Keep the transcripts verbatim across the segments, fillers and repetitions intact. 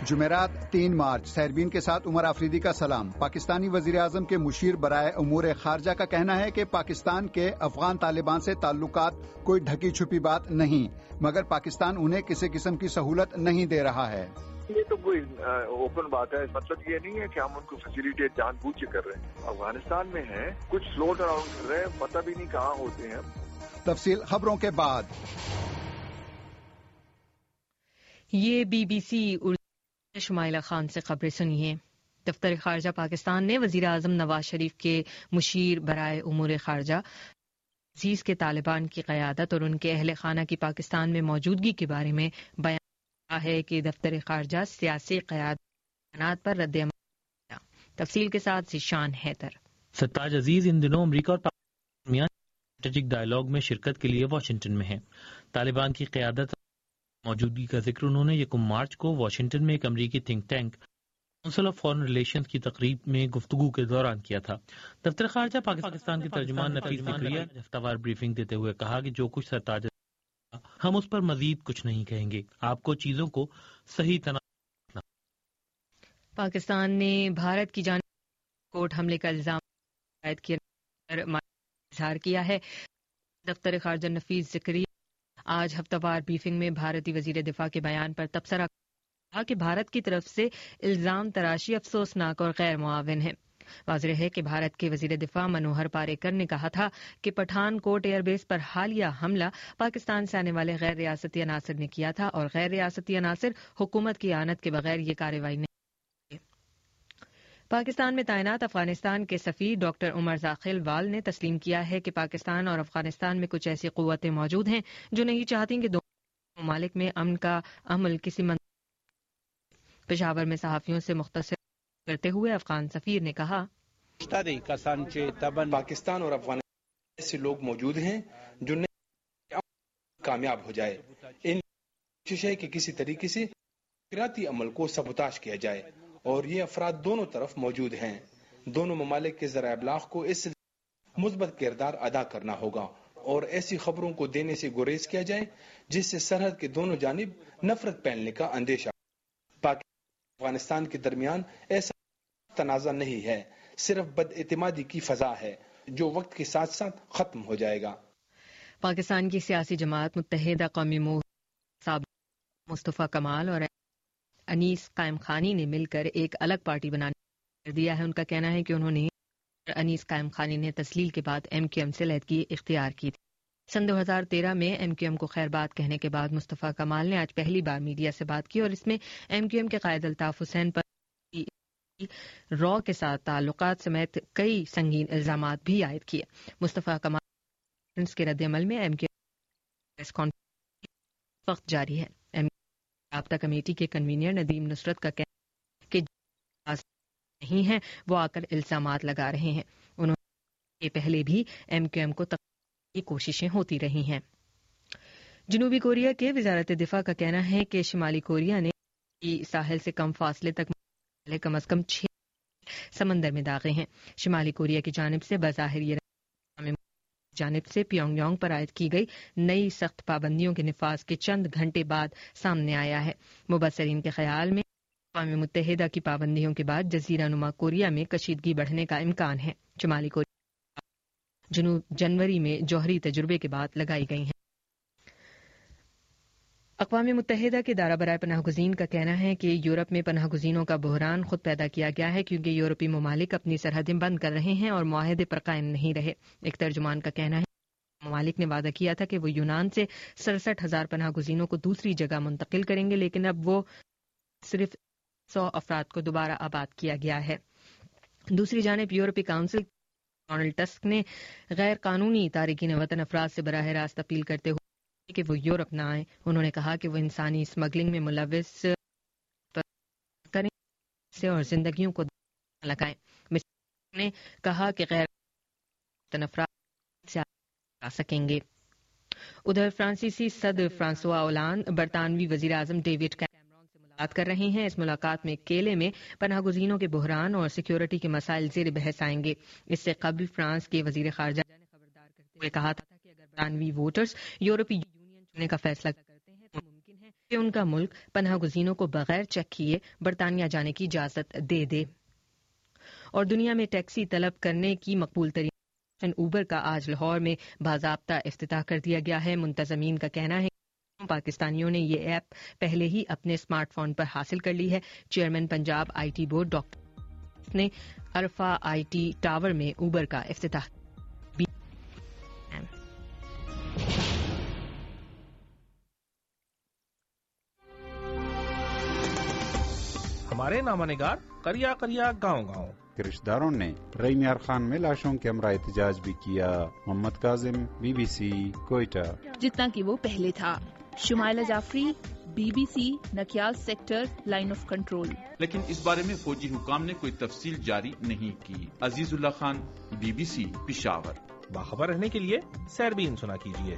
جمعرات تین مارچ سیربین کے ساتھ عمر آفریدی کا سلام۔ پاکستانی وزیر اعظم کے مشیر برائے امور خارجہ کا کہنا ہے کہ پاکستان کے افغان طالبان سے تعلقات کوئی ڈھکی چھپی بات نہیں، مگر پاکستان انہیں کسی قسم کی سہولت نہیں دے رہا ہے۔ یہ تو کوئی اوپن بات ہے، مطلب یہ نہیں ہے کہ ہم ان کو فیسیلیٹیٹ جان بوجھ کے کر رہے ہیں۔ افغانستان میں ہیں، کچھ فلوٹ اراؤنڈ کر رہے ہیں، پتہ بھی نہیں کہاں ہوتے ہیں۔ تفصیل خبروں کے بعد۔ یہ B B C Urdu Shumaila Khan سے خبریں سنیے۔ دفتر خارجہ پاکستان نے وزیر اعظم نواز شریف کے مشیر برائے امور خارجہ عزیز کے طالبان کی قیادت اور ان کے اہل خانہ کی پاکستان میں موجودگی کے بارے میں بیان کیا ہے کہ دفتر خارجہ سیاسی قیادت پر رد عمل۔ تفصیل کے ساتھ ذیشان حیدر۔ سرتاج عزیز ان دنوں امریکہ اور پاکستان کے درمیان اسٹریٹجک ڈائیلاگ میں شرکت کے لیے واشنگٹن میں ہیں۔ طالبان کی قیادت موجودگی کا ذکر انہوں نے یکم مارچ کو واشنگٹن میں ایک امریکی think tank council of foreign relations کی تقریب میں گفتگو کے دوران کیا تھا۔ دفتر خارجہ پاکستان کے ترجمان نفیس فکریہ نے ہفتہ وار بریفنگ دیتے ہوئے کہا کہ جو کچھ سرتاج ہم اس پر مزید کچھ نہیں کہیں گے، آپ کو چیزوں کو صحیح تناظر۔ پاکستان نے بھارت کی جانب کوٹ حملے کا الزام عائد کیے پر اظہار کیا ہے۔ دفتر خارجہ نفیس ذکریہ آج ہفتہ وار بریفنگ میں بھارتی وزیر دفاع کے بیان پر تبصرہ کہا کہ بھارت کی طرف سے الزام تراشی افسوسناک اور غیر معاون ہے۔ واضح ہے کہ بھارت کے وزیر دفاع منوہر پاریکر نے کہا تھا کہ پٹھان کوٹ ایئر بیس پر حالیہ حملہ پاکستان سے آنے والے غیر ریاستی عناصر نے کیا تھا اور غیر ریاستی عناصر حکومت کی اعانت کے بغیر یہ کارروائی نہیں۔ پاکستان میں تعینات افغانستان کے سفیر ڈاکٹر عمر ذاخل وال نے تسلیم کیا ہے کہ پاکستان اور افغانستان میں کچھ ایسی قوتیں موجود ہیں جو نہیں چاہتی کہ دونوں ممالک میں امن کا عمل کسی منظور۔ پشاور میں صحافیوں سے مختصر کرتے ہوئے افغان سفیر نے کہا پاکستان اور افغانستان ایسے لوگ موجود ہیں جو کامیاب ہو جائے۔ ان کوشش ہے کہ کسی طریقے سے تعمیراتی عمل کو سبوتاش کیا جائے اور یہ افراد دونوں طرف موجود ہیں۔ دونوں ممالک کے ذرائع ابلاغ کو اس مثبت کردار ادا کرنا ہوگا اور ایسی خبروں کو دینے سے گریز کیا جائے جس سے سرحد کے دونوں جانب نفرت پھیلنے کا اندیشہ۔ پاکستان اور افغانستان کے درمیان ایسا تنازع نہیں ہے، صرف بد اعتمادی کی فضا ہے جو وقت کے ساتھ ساتھ ختم ہو جائے گا۔ پاکستان کی سیاسی جماعت متحدہ قومی موومنٹ سابق مصطفیٰ کمال اور انیس قائم خانی نے مل کر ایک الگ پارٹی بنانے کا کر دیا ہے۔ ان کا کہنا ہے کہ انہوں نے انیس قائم خانی نے تسلیل کے بعد ایم کیو ایم سے علیحدگی اختیار کی تھی۔ سن دو ہزار تیرہ میں ایم کیو ایم کو خیر بات کہنے کے بعد مصطفیٰ کمال نے آج پہلی بار میڈیا سے بات کی اور اس میں ایم کیو ایم کے قائد الطاف حسین پر را کے ساتھ تعلقات سمیت کئی سنگین الزامات بھی عائد کیے۔ مصطفیٰ کمال کے رد عمل میں M Q M press conference وقت جاری ہے۔ ایم رابطہ کمیٹی کے کنوینر ندیم نصرت کا کہنا ہے کہ نہیں ہیں وہ آ کر الزامات لگا رہے ہیں۔ انہوں نے پہلے بھی ایم کیو ایم کو تقسیم کی کوششیں ہوتی رہی ہیں۔ جنوبی کوریا کے وزارت دفاع کا کہنا ہے کہ شمالی کوریا نے ساحل سے کم فاصلے تک کم از کم چھ سمندر میں داغے ہیں۔ شمالی کوریا کی جانب سے بظاہر یہ جانب سے پیونگ یانگ پر عائد کی گئی نئی سخت پابندیوں کے نفاذ کے چند گھنٹے بعد سامنے آیا ہے۔ مبصرین کے خیال میں اقوام متحدہ کی پابندیوں کے بعد جزیرہ نما کوریا میں کشیدگی بڑھنے کا امکان ہے۔ شمالی کوریا جنوب جنوری میں جوہری تجربے کے بعد لگائی گئی ہیں۔ اقوام متحدہ کے ادارہ برائے پناہ گزین کا کہنا ہے کہ یورپ میں پناہ گزینوں کا بحران خود پیدا کیا گیا ہے کیونکہ یورپی ممالک اپنی سرحدیں بند کر رہے ہیں اور معاہدے پر قائم نہیں رہے۔ ایک ترجمان کا کہنا ہے کہ ممالک نے وعدہ کیا تھا کہ وہ یونان سے سڑسٹھ ہزار پناہ گزینوں کو دوسری جگہ منتقل کریں گے، لیکن اب وہ صرف سو افراد کو دوبارہ آباد کیا گیا ہے۔ دوسری جانب یورپی کونسل ڈونلڈ ٹسک نے غیر قانونی تارکین وطن افراد سے براہ راست اپیل کرتے ہوئے کہ وہ یورپ نہ آئیں۔ انہوں نے کہا کہ وہ انسانی اسمگلنگ میں ملوث کریں اور زندگیوں کو لگائیں۔ مسٹر نے کہا کہ غیر وطن افراد سے آ سکیں گے۔ ادھر فرانسیسی صدر فرانسوا اولان برطانوی وزیر اعظم ڈیوڈ کیمرون سے ملاقات کر رہے ہیں۔ اس ملاقات میں کیلے میں پناہ گزینوں کے بحران اور سیکیورٹی کے مسائل زیر بحث آئیں گے۔ اس سے قبل فرانس کے وزیر خارجہ نے خبردار کرتے ہوئے کہا تھا کہ اگر برطانوی ووٹرز یورپی یونین چننے کا فیصلہ کرتے ہیں تو ممکن ہے کہ ان کا ملک پناہ گزینوں کو بغیر چیک کیے برطانیہ جانے کی اجازت دے دے۔ اور دنیا میں ٹیکسی طلب کرنے کی مقبول ترین اوبر کا آج لاہور میں باضابطہ افتتاح کر دیا گیا ہے۔ منتظمین کا کہنا ہے کہ پاکستانیوں نے یہ ایپ پہلے ہی اپنے اسمارٹ فون پر حاصل کر لی ہے۔ Chairman Punjab I T board doctor نے عرفہ آئی ٹی ٹاور میں اوبر کا افتتاح ہمارے نامہ نگار کریا کریا گاؤں گاؤں کے رشتہ داروں نے رئی میار خان میں لاشوں کے ہمراہ احتجاج بھی کیا۔ Muhammad Kazim, B B C, Quetta. جتنا کہ وہ پہلے تھا۔ Shumaila Jafri, B B C, Nakyal sector, line of control. لیکن اس بارے میں فوجی حکام نے کوئی تفصیل جاری نہیں کی۔ Aziz Ullah Khan, B B C, Peshawar. باخبر رہنے کے لیے سیربین سنا کیجیے۔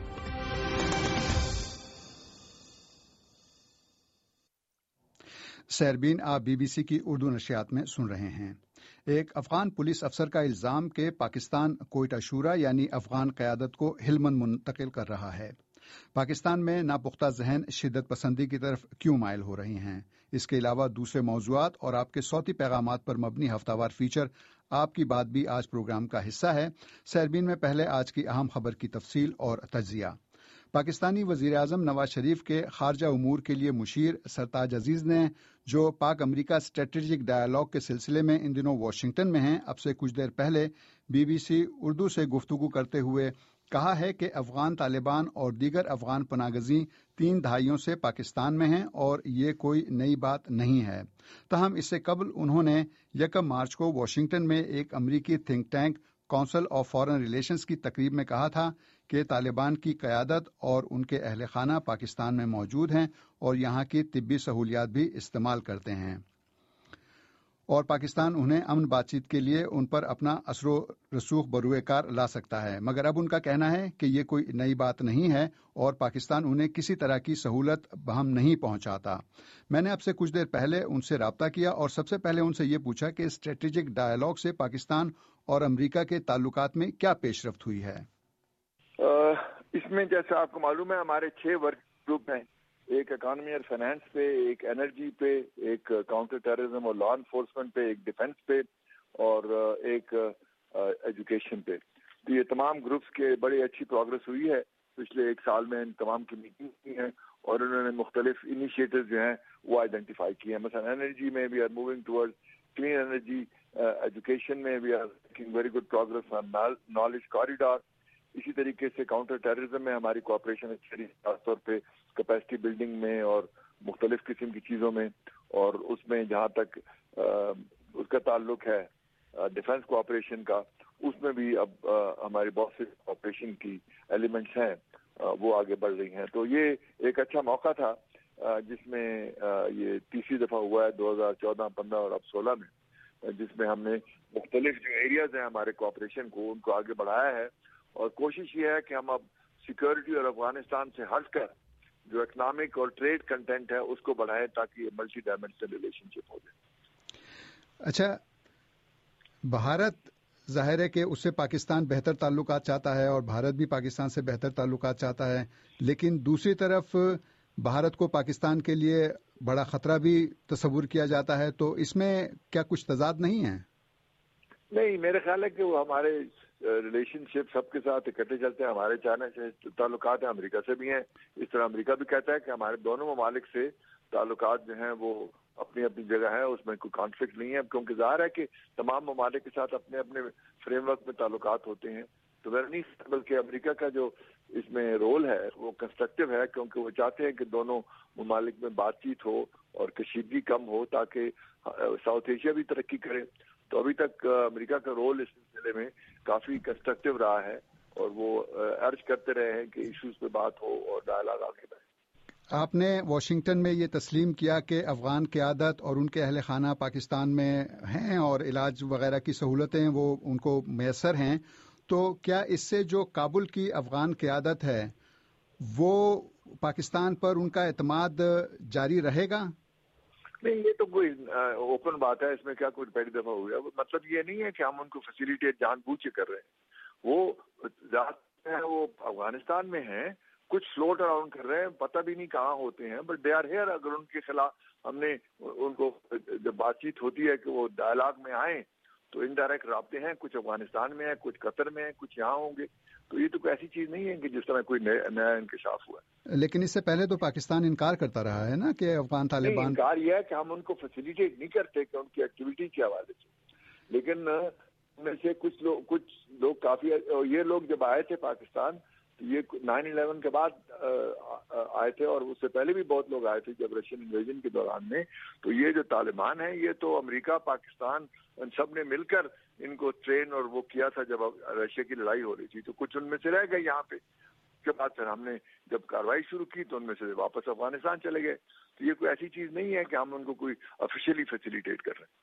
سیربین آپ بی بی سی کی اردو نشریات میں سن رہے ہیں۔ ایک افغان پولیس افسر کا الزام کہ پاکستان کوئٹہ شورا یعنی افغان قیادت کو ہلمند منتقل کر رہا ہے۔ پاکستان میں ناپختہ ذہن شدت پسندی کی طرف کیوں مائل ہو رہے ہیں؟ اس کے علاوہ دوسرے موضوعات اور آپ کے صوتی پیغامات پر مبنی ہفتہ وار فیچر آپ کی بات بھی آج پروگرام کا حصہ ہے۔ سیربین میں پہلے آج کی اہم خبر کی تفصیل اور تجزیہ۔ پاکستانی وزیر اعظم نواز شریف کے خارجہ امور کے لیے مشیر سرتاج عزیز نے جو پاک امریکہ اسٹریٹجک ڈائیلاگ کے سلسلے میں ان دنوں واشنگٹن میں ہیں، اب سے کچھ دیر پہلے بی بی سی اردو سے گفتگو کرتے ہوئے کہا ہے کہ افغان طالبان اور دیگر افغان پناہ گزین تین دہائیوں سے پاکستان میں ہیں اور یہ کوئی نئی بات نہیں ہے۔ تاہم اس سے قبل انہوں نے یکم مارچ کو واشنگٹن میں ایک امریکی think tank council of foreign relations کی تقریب میں کہا تھا کہ طالبان کی قیادت اور ان کے اہل خانہ پاکستان میں موجود ہیں اور یہاں کی طبی سہولیات بھی استعمال کرتے ہیں اور پاکستان انہیں امن بات چیت کے لیے ان پر اپنا اثر و رسوخ بروئے کار لا سکتا ہے، مگر اب ان کا کہنا ہے کہ یہ کوئی نئی بات نہیں ہے اور پاکستان انہیں کسی طرح کی سہولت بہم نہیں پہنچاتا۔ میں نے اب سے کچھ دیر پہلے ان سے رابطہ کیا اور سب سے پہلے ان سے یہ پوچھا کہ اسٹریٹجک ڈائیلاگ سے پاکستان اور امریکہ کے تعلقات میں کیا پیش رفت ہوئی ہے۔ اس میں جیسا آپ کو معلوم ہے ہمارے چھ ورک گروپ ہیں، ایک اکانومی اور فائنانس پہ، ایک انرجی پہ، ایک کاؤنٹر ٹیررزم اور لا انفورسمنٹ پہ، ایک ڈیفنس پہ اور ایک ایجوکیشن پہ۔ تو یہ تمام گروپس کے بڑی اچھی پروگرس ہوئی ہے پچھلے ایک سال میں، ان تمام کی میٹنگ کی ہیں اور انہوں نے مختلف انیشیٹوز جو ہیں وہ آئیڈینٹیفائی کیے ہیں۔ مثلا انرجی میں we are moving towards clean energy, education میں we are making very good progress on knowledge corridor. اسی طریقے سے کاؤنٹر ٹیررزم میں ہماری کوآپریشن اچھی رہی، خاص طور پہ کیپیسٹی بلڈنگ میں اور مختلف قسم کی چیزوں میں، اور اس میں جہاں تک اس کا تعلق ہے ڈیفنس کوآپریشن کا، اس میں بھی اب ہماری بہت سے کوآپریشن کی ایلیمنٹس ہیں وہ آگے بڑھ رہی ہیں۔ تو یہ ایک اچھا موقع تھا جس میں یہ تیسری دفعہ ہوا ہے دو ہزار چودہ پندرہ اور اب سولہ میں، جس میں ہم نے مختلف جو ایریاز ہیں ہمارے کوآپریشن کو ان کو آگے بڑھایا ہے، اور کوشش یہ ہے کہ ہم اب سیکورٹی اور افغانستان سے ہٹ کر جو اکنامک اور ٹریڈ کنٹینٹ ہے اس کو بڑھائیں تاکہ یہ ملٹی ڈائمینشنل ریلیشن شپ ہو جائے۔ اچھا، بھارت ظاہر ہے کہ اس سے پاکستان بہتر تعلقات چاہتا ہے اور بھارت بھی پاکستان سے بہتر تعلقات چاہتا ہے، لیکن دوسری طرف بھارت کو پاکستان کے لیے بڑا خطرہ بھی تصور کیا جاتا ہے، تو اس میں کیا کچھ تضاد نہیں ہے؟ نہیں، میرے خیال ہے کہ وہ ہمارے ریلیشن شپ سب کے ساتھ اکٹھے چلتے ہیں۔ ہمارے چائنا سے تعلقات ہیں، امریکہ سے بھی ہیں، اس طرح امریکہ بھی کہتا ہے کہ ہمارے دونوں ممالک سے تعلقات جو ہیں وہ اپنی اپنی جگہ ہے، اس میں کوئی کانفلکٹ نہیں ہے، کیونکہ ظاہر ہے کہ تمام ممالک کے ساتھ اپنے اپنے فریم ورک میں تعلقات ہوتے ہیں۔ تو میں نہیں، بلکہ امریکہ کا جو اس میں رول ہے وہ کنسٹرکٹیو ہے، کیونکہ وہ چاہتے ہیں کہ دونوں ممالک میں بات چیت ہو اور کشیدگی کم ہو تاکہ ساؤتھ ایشیا بھی ترقی کرے۔ تو ابھی تک امریکہ کا رول اس سلسلے میں کافی کنسٹرکٹیو رہا ہے اور وہ ارج کرتے رہے ہیں کہ ایشوز پہ بات ہو اور ڈائلاگ آگے بڑھے۔ آپ نے واشنگٹن میں یہ تسلیم کیا کہ افغان قیادت اور ان کے اہل خانہ پاکستان میں ہیں اور علاج وغیرہ کی سہولتیں وہ ان کو میسر ہیں، تو کیا اس سے جو کابل کی افغان قیادت ہے وہ پاکستان پر ان کا اعتماد جاری رہے گا؟ نہیں، یہ تو کوئی اوپن بات ہے، اس میں کیا کوئی پہلی دفعہ ہو گیا۔ مطلب یہ نہیں ہے کہ ہم ان کو فیسیلیٹیٹ جان بوجھ کے کر رہے ہیں، وہ ذات ہے وہ افغانستان میں ہیں، کچھ فلوٹ اراؤنڈ کر رہے ہیں, پتہ بھی نہیں کہاں ہوتے ہیں, بٹ دے آر ہیئر. اگر ان کے خلاف ہم نے ان کو جب بات چیت ہوتی ہے کہ وہ ڈائلاگ میں آئیں تو انڈائریکٹ رابطے ہیں, کچھ افغانستان میں ہیں, کچھ قطر میں ہیں, کچھ یہاں ہوں گے. تو یہ تو کوئی ایسی چیز نہیں ہے کہ جس طرح کوئی نیا انکشاف ہوا ہے. لیکن اس سے پہلے تو پاکستان انکار کرتا رہا ہے نا کہ افغان طالبان. انکار یہ ہے کہ ہم ان کو فیسیلیٹیٹ نہیں کرتے کہ ان کی ایکٹیویٹی کے حوالے سے, لیکن ان میں سے کچھ لوگ کچھ لوگ کافی, یہ لوگ جب آئے تھے پاکستان تو یہ نائن الیون کے بعد آئے تھے, اور اس سے پہلے بھی بہت لوگ آئے تھے جب رشین انویژن کے دوران میں. تو یہ جو طالبان ہیں یہ تو امریکہ, پاکستان, ان سب نے مل کر ان کو ٹرین اور وہ کیا تھا جب رشیا کی لڑائی ہو رہی تھی. تو کچھ ان میں سے رہ گئے یہاں پہ. اس کے بعد پھر ہم نے جب کارروائی شروع کی تو ان میں سے واپس افغانستان چلے گئے. تو یہ کوئی ایسی چیز نہیں ہے کہ ہم ان کو کوئی آفیشیلی فیسیلیٹیٹ کر رہے ہیں.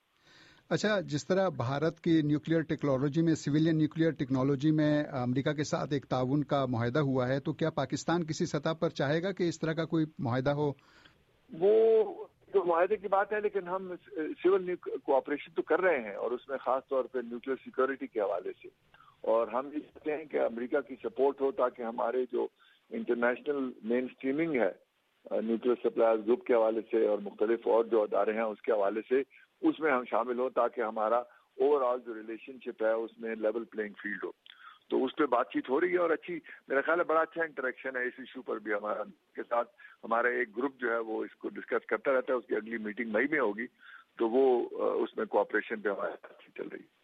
اچھا, جس طرح بھارت کی نیوکلیئر ٹیکنالوجی میں, سویلین نیوکلیئر ٹیکنالوجی میں امریکہ کے ساتھ ایک تعاون کا معاہدہ ہوا ہے, تو کیا پاکستان کسی سطح پر چاہے گا کہ اس طرح کا کوئی معاہدہ ہو؟ وہ تو معاہدے کی بات ہے, لیکن ہم سول کوآپریشن تو کر رہے ہیں, اور اس میں خاص طور پہ نیوکلیئر سیکورٹی کے حوالے سے. اور ہم یہ چاہتے ہیں کہ امریکہ کی سپورٹ ہو تاکہ ہمارے جو انٹرنیشنل مین اسٹریمنگ ہے نیوکلیئر سپلائرز گروپ کے حوالے سے اور مختلف اور جو ادارے ہیں اس کے حوالے سے, اس میں ہم شامل ہوں تاکہ ہمارا اوور آل جو ریلیشن شپ ہے اس میں لیول پلینگ فیلڈ ہو. تو اس پہ بات چیت ہو رہی ہے, اور اچھی, میرا خیال ہے بڑا اچھا انٹریکشن ہے اس ایشو پر بھی ہمارا کے ساتھ. ہمارا ایک گروپ جو ہے وہ اس کو ڈسکس کرتا رہتا ہے, اس کی اگلی میٹنگ مئی میں ہوگی, تو وہ اس میں کوآپریشن پہ ہماری بات چیت چل رہی ہے.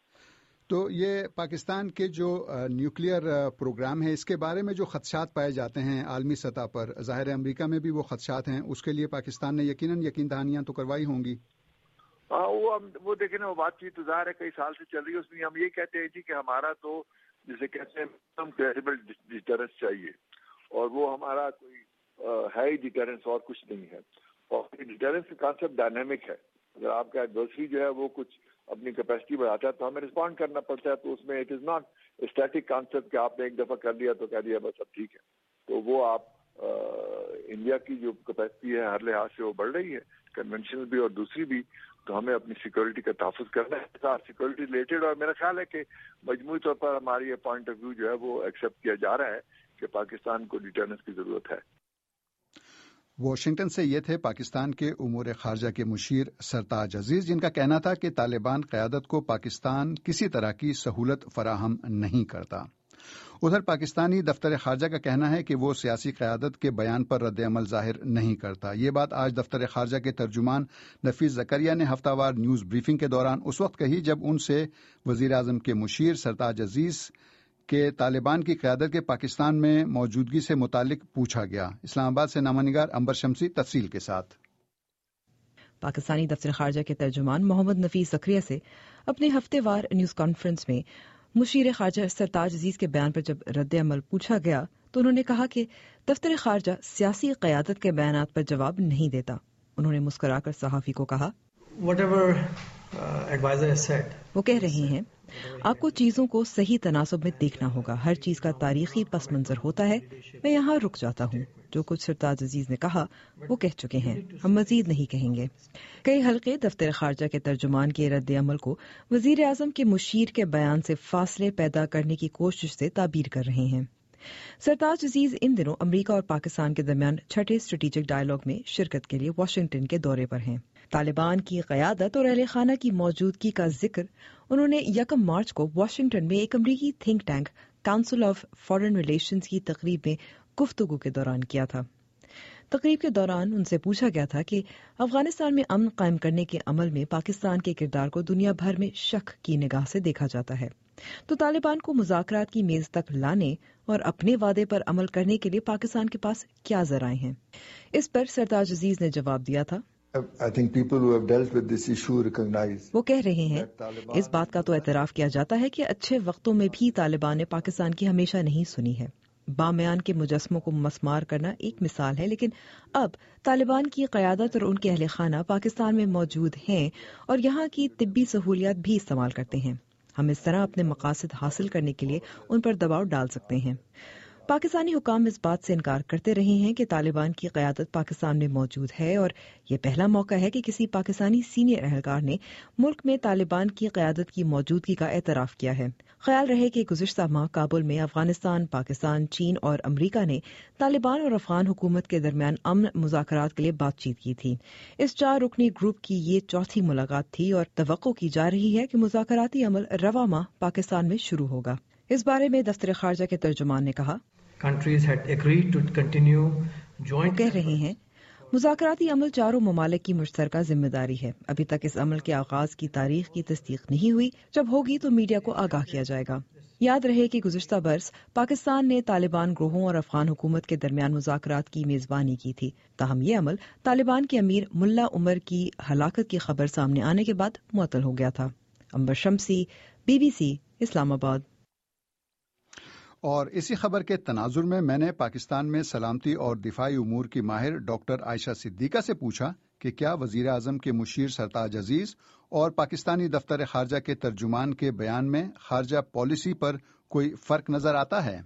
تو یہ پاکستان کے جو نیوکلیئر پروگرام ہے اس کے بارے میں جو خدشات پائے جاتے ہیں عالمی سطح پر, ظاہر ہے امریکہ میں بھی وہ خدشات ہیں, اس کے لیے پاکستان نے یقیناً یقین دہانیاں تو کروائی ہوں گی. ہاں وہ وہ دیکھیں نا, وہ بات چیت تو ظاہر ہے کئی سال سے چل رہی ہے. اس میں ہم یہ کہتے ہیں جی کہ ہمارا تو جسے کہتے ہیں کریڈیبل ڈیٹرنس چاہیے, اور وہ ہمارا کوئی ہے ہی ڈیٹرنس, اور کچھ نہیں ہے. اور ڈیٹرنس کا کانسیپٹ ڈائنامک ہے. اگر آپ کا ایڈورسری جو ہے وہ کچھ اپنی کیپیسٹی بڑھاتا ہے تو ہمیں رسپونڈ کرنا پڑتا ہے. تو اس میں it is not static concept کہ آپ نے ایک دفعہ کر لیا تو کہہ دیا بس اب ٹھیک ہے. تو وہ آپ انڈیا کی جو کیپیسٹی ہے ہر لحاظ سے وہ بڑھ رہی ہے, کنونشنل بھی اور دوسری بھی. تو ہمیں اپنی سیکورٹی کا تحفظ کرنا ہے, سیکورٹی ریلیٹڈ. اور میرا خیال ہے کہ مجموعی طور پر ہماری یہ پوائنٹ آف ویو جو ہے وہ ایکسیپٹ کیا جا رہا ہے کہ پاکستان کو ڈیٹرنس کی ضرورت ہے. واشنگٹن سے یہ تھے پاکستان کے امور خارجہ کے مشیر سرتاج عزیز, جن کا کہنا تھا کہ طالبان قیادت کو پاکستان کسی طرح کی سہولت فراہم نہیں کرتا. ادھر پاکستانی دفتر خارجہ کا کہنا ہے کہ وہ سیاسی قیادت کے بیان پر رد عمل ظاہر نہیں کرتا. یہ بات آج دفتر خارجہ کے ترجمان نفیس زکریا نے ہفتہ وار نیوز بریفنگ کے دوران اس وقت کہی جب ان سے وزیر اعظم کے مشیر سرتاج عزیز کے طالبان کی قیادت کے پاکستان میں موجودگی سے متعلق پوچھا گیا. اسلام آباد سے نامہ نگار امبر شمسی تفصیل کے ساتھ. پاکستانی دفتر خارجہ کے ترجمان محمد نفیس زکریا سے اپنے ہفتے وار نیوز کانفرنس میں مشیر خارجہ سرتاج عزیز کے بیان پر جب رد عمل پوچھا گیا تو انہوں نے کہا کہ دفتر خارجہ سیاسی قیادت کے بیانات پر جواب نہیں دیتا. انہوں نے مسکرا کر صحافی کو کہا, وہ کہہ رہے ہیں آپ کو چیزوں کو صحیح تناسب میں دیکھنا ہوگا, ہر چیز کا تاریخی پس منظر ہوتا ہے. میں یہاں رک جاتا ہوں. جو کچھ سرتاج عزیز نے کہا وہ کہہ چکے ہیں, ہم مزید نہیں کہیں گے. کئی حلقے دفتر خارجہ کے ترجمان کے رد عمل کو وزیر اعظم کے مشیر کے بیان سے فاصلے پیدا کرنے کی کوشش سے تعبیر کر رہے ہیں. سرتاج عزیز ان دنوں امریکہ اور پاکستان کے درمیان چھٹے اسٹریٹجک ڈائیلاگ میں شرکت کے لیے واشنگٹن کے دورے پر ہیں. طالبان کی قیادت اور اہل خانہ کی موجودگی کا ذکر انہوں نے یکم مارچ کو واشنگٹن میں ایک امریکی think tank council of foreign relations کی تقریب میں گفتگو کے دوران کیا تھا. تقریب کے دوران ان سے پوچھا گیا تھا کہ افغانستان میں امن قائم کرنے کے عمل میں پاکستان کے کردار کو دنیا بھر میں شک کی نگاہ سے دیکھا جاتا ہے, تو طالبان کو مذاکرات کی میز تک لانے اور اپنے وعدے پر عمل کرنے کے لیے پاکستان کے پاس کیا ذرائع ہیں. اس پر سرتاج عزیز نے جواب دیا تھا, وہ کہہ رہے ہیں اس بات کا تو اعتراف کیا جاتا ہے کہ اچھے وقتوں میں بھی طالبان نے پاکستان کی ہمیشہ نہیں سنی ہے. بامیان کے مجسموں کو مسمار کرنا ایک مثال ہے, لیکن اب طالبان کی قیادت اور ان کے اہل خانہ پاکستان میں موجود ہیں اور یہاں کی طبی سہولیات بھی استعمال کرتے ہیں. ہم اس طرح اپنے مقاصد حاصل کرنے کے لیے ان پر دباؤ ڈال سکتے ہیں. پاکستانی حکام اس بات سے انکار کرتے رہے ہیں کہ طالبان کی قیادت پاکستان میں موجود ہے، اور یہ پہلا موقع ہے کہ کسی پاکستانی سینئر اہلکار نے ملک میں طالبان کی قیادت کی موجودگی کا اعتراف کیا ہے۔ خیال رہے کہ گزشتہ ماہ کابل میں افغانستان، پاکستان، چین اور امریکہ نے طالبان اور افغان حکومت کے درمیان امن مذاکرات کے لیے بات چیت کی تھی۔ اس چار رکنی گروپ کی یہ چوتھی ملاقات تھی اور توقع کی جا رہی ہے کہ مذاکراتی عمل رواں ماہ پاکستان میں شروع ہوگا۔ اس بارے میں دفتر خارجہ کے ترجمان نے کہا، وہ کہہ رہے ہیں مذاکراتی عمل چاروں ممالک کی مشترکہ ذمہ داری ہے۔ ابھی تک اس عمل کے آغاز کی تاریخ کی تصدیق نہیں ہوئی، جب ہوگی تو میڈیا کو آگاہ کیا جائے گا۔ یاد رہے کہ گزشتہ برس پاکستان نے طالبان گروہوں اور افغان حکومت کے درمیان مذاکرات کی میزبانی کی تھی، تاہم یہ عمل طالبان کے امیر ملا عمر کی ہلاکت کی خبر سامنے آنے کے بعد معطل ہو گیا تھا۔ امبر شمسی، بی بی سی، اسلام آباد۔ اور اسی خبر کے تناظر میں میں نے پاکستان میں سلامتی اور دفاعی امور کی ماہر ڈاکٹر عائشہ صدیقہ سے پوچھا کہ کیا وزیر اعظم کے مشیر سرتاج عزیز اور پاکستانی دفتر خارجہ کے ترجمان کے بیان میں خارجہ پالیسی پر کوئی فرق نظر آتا ہے؟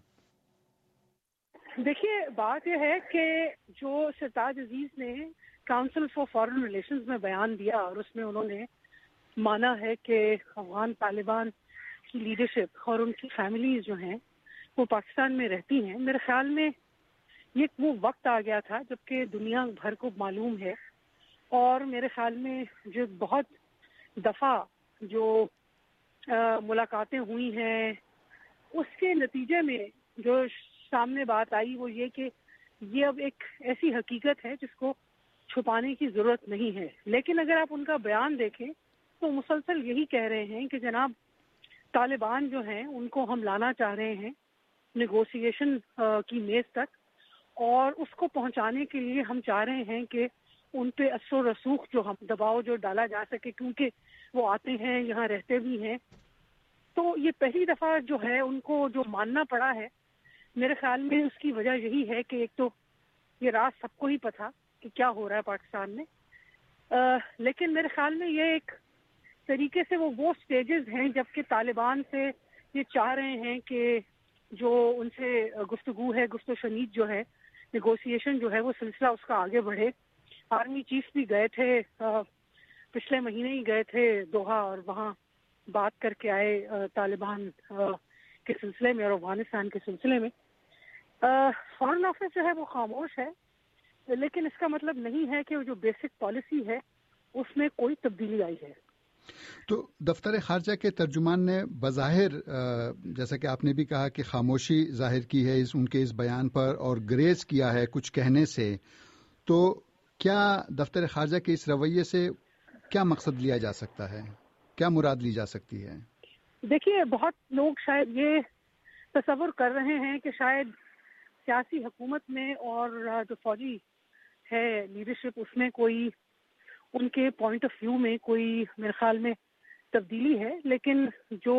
دیکھیے، بات یہ ہے کہ جو سرتاج عزیز نے کاؤنسل فار فارن ریلیشنز میں بیان دیا اور اس میں انہوں نے مانا ہے کہ افغان طالبان کی لیڈرشپ اور ان کی فیملیز جو ہیں وہ پاکستان میں رہتی ہیں، میرے خیال میں یہ وہ وقت آ گیا تھا جبکہ دنیا بھر کو معلوم ہے، اور میرے خیال میں جو بہت دفعہ جو ملاقاتیں ہوئی ہیں اس کے نتیجے میں جو سامنے بات آئی وہ یہ کہ یہ اب ایک ایسی حقیقت ہے جس کو چھپانے کی ضرورت نہیں ہے۔ لیکن اگر آپ ان کا بیان دیکھیں تو مسلسل یہی کہہ رہے ہیں کہ جناب طالبان جو ہیں ان کو ہم لانا چاہ رہے ہیں نیگوسیشن کی میز تک، اور اس کو پہنچانے کے لیے ہم چاہ رہے ہیں کہ ان پہ اثر و رسوخ جو ہم دباؤ جو ڈالا جا سکے، کیونکہ وہ آتے ہیں یہاں رہتے بھی ہیں۔ تو یہ پہلی دفعہ جو ہے ان کو جو ماننا پڑا ہے، میرے خیال میں اس کی وجہ یہی ہے کہ ایک تو یہ راز سب کو ہی پتہ کہ کیا ہو رہا ہے پاکستان میں، آ, لیکن میرے خیال میں یہ ایک طریقے سے وہ وہ سٹیجز ہیں جبکہ طالبان سے یہ چاہ رہے ہیں کہ جو ان سے گفتگو ہے، گفت و شنید جو ہے، نیگوسیشن جو ہے وہ سلسلہ اس کا آگے بڑھے۔ آرمی چیف بھی گئے تھے، پچھلے مہینے ہی گئے تھے دوحہ اور وہاں بات کر کے آئے طالبان کے سلسلے میں اور افغانستان کے سلسلے میں۔ فارن آفس جو ہے وہ خاموش ہے، لیکن اس کا مطلب نہیں ہے کہ وہ جو بیسک پالیسی ہے اس میں کوئی تبدیلی آئی ہے۔ تو دفتر خارجہ کے ترجمان نے بظاہر جیسا کہ آپ نے بھی کہا کہ خاموشی ظاہر کی ہے اس ان کے اس بیان پر اور گریز کیا ہے کچھ کہنے سے، تو کیا دفتر خارجہ کے اس رویے سے کیا مقصد لیا جا سکتا ہے، کیا مراد لی جا سکتی ہے؟ دیکھیے، بہت لوگ شاید یہ تصور کر رہے ہیں کہ شاید سیاسی حکومت میں اور جو فوجی ہے لیڈرشپ اس میں کوئی ان کے پوائنٹ آف ویو میں کوئی میرے خیال میں تبدیلی ہے، لیکن جو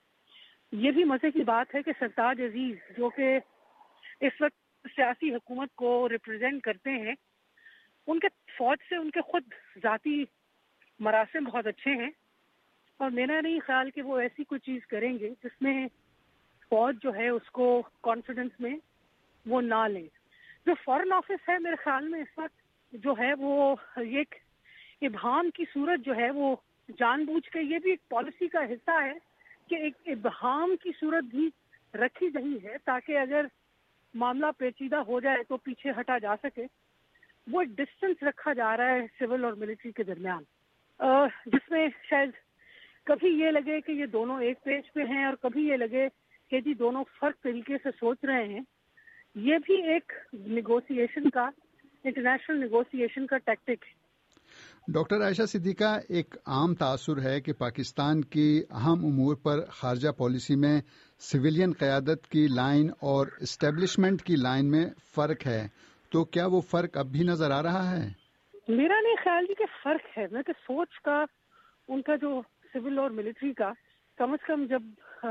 یہ بھی مزے کی بات ہے کہ سرتاج عزیز جو کہ اس وقت سیاسی حکومت کو ریپرزینٹ کرتے ہیں، ان کے فوج سے ان کے خود ذاتی مراسم بہت اچھے ہیں، اور میرا نہیں خیال کہ وہ ایسی کوئی چیز کریں گے جس میں فوج جو ہے اس کو کانفیڈنس میں وہ نہ لیں۔ جو فارن آفس ہے میرے خیال میں اس وقت جو ہے وہ ایک ابہام کی صورت جو ہے وہ جان بوجھ کے، یہ بھی ایک پالیسی کا حصہ ہے کہ ایک ابہام کی صورت بھی رکھی گئی ہے تاکہ اگر معاملہ پیچیدہ ہو جائے تو پیچھے ہٹا جا سکے۔ وہ ایک ڈسٹنس رکھا جا رہا ہے سول اور ملٹری کے درمیان، جس میں شاید کبھی یہ لگے کہ یہ دونوں ایک پیج پہ ہیں اور کبھی یہ لگے کہ جی دونوں فرق طریقے سے سوچ رہے ہیں۔ یہ بھی ایک نیگوسیشن کا، انٹرنیشنل نیگوسیشن کا ٹیکٹک ہے۔ ڈاکٹر عائشہ صدیقہ، ایک عام تاثر ہے کہ پاکستان کی اہم امور پر خارجہ پالیسی میں سویلین قیادت کی لائن اور اسٹیبلشمنٹ کی لائن میں فرق ہے، تو کیا وہ فرق اب بھی نظر آ رہا ہے؟ میرا نہیں خیال جی کہ فرق ہے، میں کہ سوچ کا ان کا جو سول اور ملٹری کا، کم از کم جب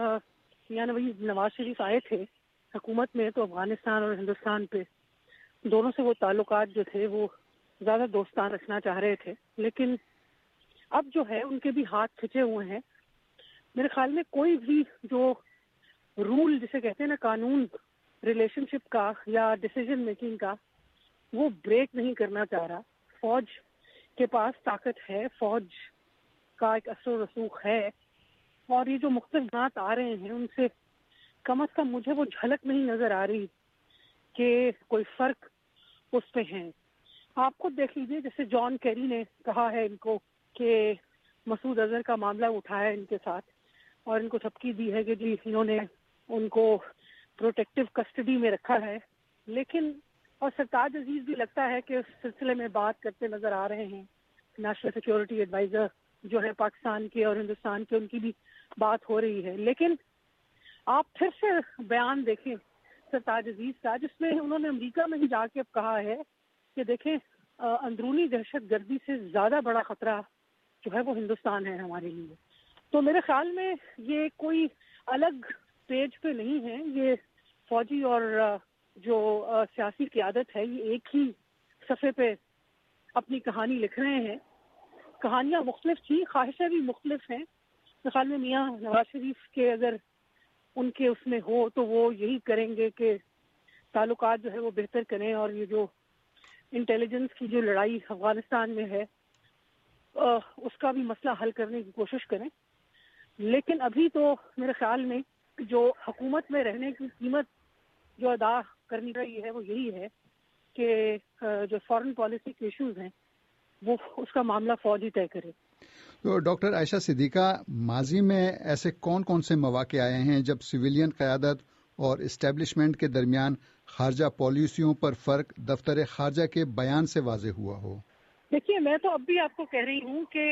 یعنی نواز شریف آئے تھے حکومت میں تو افغانستان اور ہندوستان پہ دونوں سے وہ تعلقات جو تھے وہ زیادہ دوستان رکھنا چاہ رہے تھے، لیکن اب جو ہے ان کے بھی ہاتھ کھچے ہوئے ہیں۔ میرے خیال میں کوئی بھی جو رول جسے کہتے ہیں نا قانون ریلیشن شپ کا یا ڈیسیجن میکنگ کا وہ بریک نہیں کرنا چاہ رہا. فوج کے پاس طاقت ہے, فوج کا ایک اثر و رسوخ ہے, اور یہ جو مختلف بات آ رہے ہیں ان سے کم از کم مجھے وہ جھلک نہیں نظر آ رہی کہ کوئی فرق اس پہ ہے. آپ خود دیکھ لیجیے, جیسے جان کیری نے کہا ہے ان کو کہ مسعود اظہر کا معاملہ اٹھایا ان کے ساتھ اور ان کو دھمکی دی ہے کہ جی انہوں نے ان کو پروٹیکٹیو کسٹڈی میں رکھا ہے, لیکن اور سرتاج عزیز بھی لگتا ہے کہ اس سلسلے میں بات کرتے نظر آ رہے ہیں. نیشنل سیکیورٹی ایڈوائزر جو ہے پاکستان کے اور ہندوستان کے, ان کی بھی بات ہو رہی ہے. لیکن آپ پھر سے بیان دیکھیں سرتاج عزیز کا, جس میں انہوں نے امریکہ میں ہی جا کے اب کہا ہے کہ دیکھیں اندرونی دہشت گردی سے زیادہ بڑا خطرہ جو ہے وہ ہندوستان ہے ہمارے لیے. تو میرے خیال میں یہ کوئی الگ پیج پہ نہیں ہے, یہ فوجی اور جو سیاسی قیادت ہے یہ ایک ہی صفحے پہ اپنی کہانی لکھ رہے ہیں. کہانیاں مختلف تھیں, خواہشیں بھی مختلف ہیں. میرے خیال میں میاں نواز شریف کے اگر ان کے اس میں ہو تو وہ یہی کریں گے کہ تعلقات جو ہے وہ بہتر کریں, اور یہ جو انٹیلیجنس کی جو لڑائی افغانستان میں ہے اس کا بھی مسئلہ حل کرنے کی کوشش کریں. لیکن ابھی تو میرے خیال میں جو حکومت میں رہنے کی قیمت جو ادا کرنی رہی ہے وہ یہی ہے کہ جو فارن پالیسی کے ایشوز ہیں وہ اس کا معاملہ فوج ہی طے کرے. تو ڈاکٹر عائشہ صدیقہ, ماضی میں ایسے کون کون سے مواقع آئے ہیں جب سویلین قیادت اور اسٹیبلشمنٹ کے درمیان خارجہ پالیسیوں پر فرق دفتر خارجہ کے بیان سے واضح ہوا ہو؟ دیکھیے, میں تو اب بھی آپ کو کہہ رہی ہوں کہ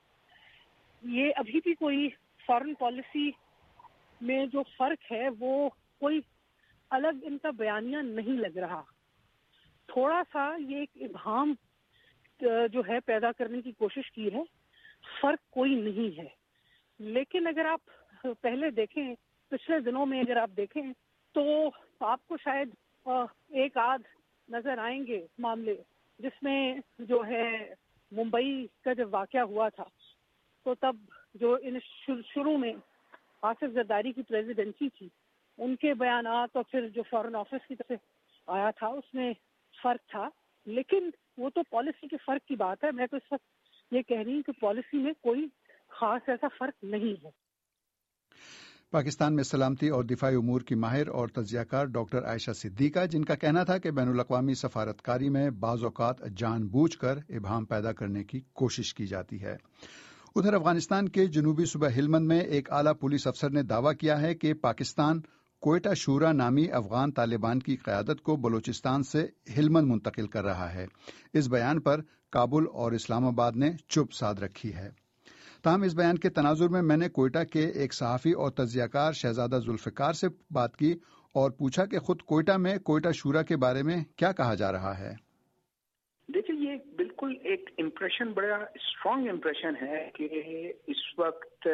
یہ ابھی بھی کوئی فارن پالیسی میں جو فرق ہے وہ کوئی الگ ان کا بیانیہ نہیں لگ رہا. تھوڑا سا یہ ایک ابہام جو ہے پیدا کرنے کی کوشش کی ہے, فرق کوئی نہیں ہے. لیکن اگر آپ پہلے دیکھیں, پچھلے دنوں میں اگر آپ دیکھیں تو آپ کو شاید ایک آدھ نظر آئیں گے معاملے جس میں جو ہے ممبئی کا جب واقعہ ہوا تھا تو تب جو ان شروع میں آصف زرداری کی پریزیڈنسی تھی ان کے بیانات اور پھر جو فارن آفس کی طرف آیا تھا اس میں فرق تھا. لیکن وہ تو پالیسی کے فرق کی بات ہے. میں تو اس وقت یہ کہہ رہی ہوں کہ پالیسی میں کوئی خاص ایسا فرق نہیں ہے. پاکستان میں سلامتی اور دفاعی امور کی ماہر اور تجزیہ کار ڈاکٹر عائشہ صدیقہ, جن کا کہنا تھا کہ بین الاقوامی سفارتکاری میں بعض اوقات جان بوجھ کر ابہام پیدا کرنے کی کوشش کی جاتی ہے. ادھر افغانستان کے جنوبی صوبہ ہلمند میں ایک اعلیٰ پولیس افسر نے دعویٰ کیا ہے کہ پاکستان کوئٹہ شورا نامی افغان طالبان کی قیادت کو بلوچستان سے ہلمند منتقل کر رہا ہے. اس بیان پر کابل اور اسلام آباد نے چپ سادھ رکھی ہے. تاہم اس بیان کے تناظر میں میں نے کوئٹہ کے ایک صحافی اور تجزیہ کار شہزادہ ذوالفقار سے بات کی اور پوچھا کہ خود کوئٹہ میں کوئٹہ شورا کے بارے میں کیا کہا جا رہا ہے. دیکھیے, یہ بالکل ایک امپریشن, بڑا اسٹرانگ امپریشن ہے کہ اس وقت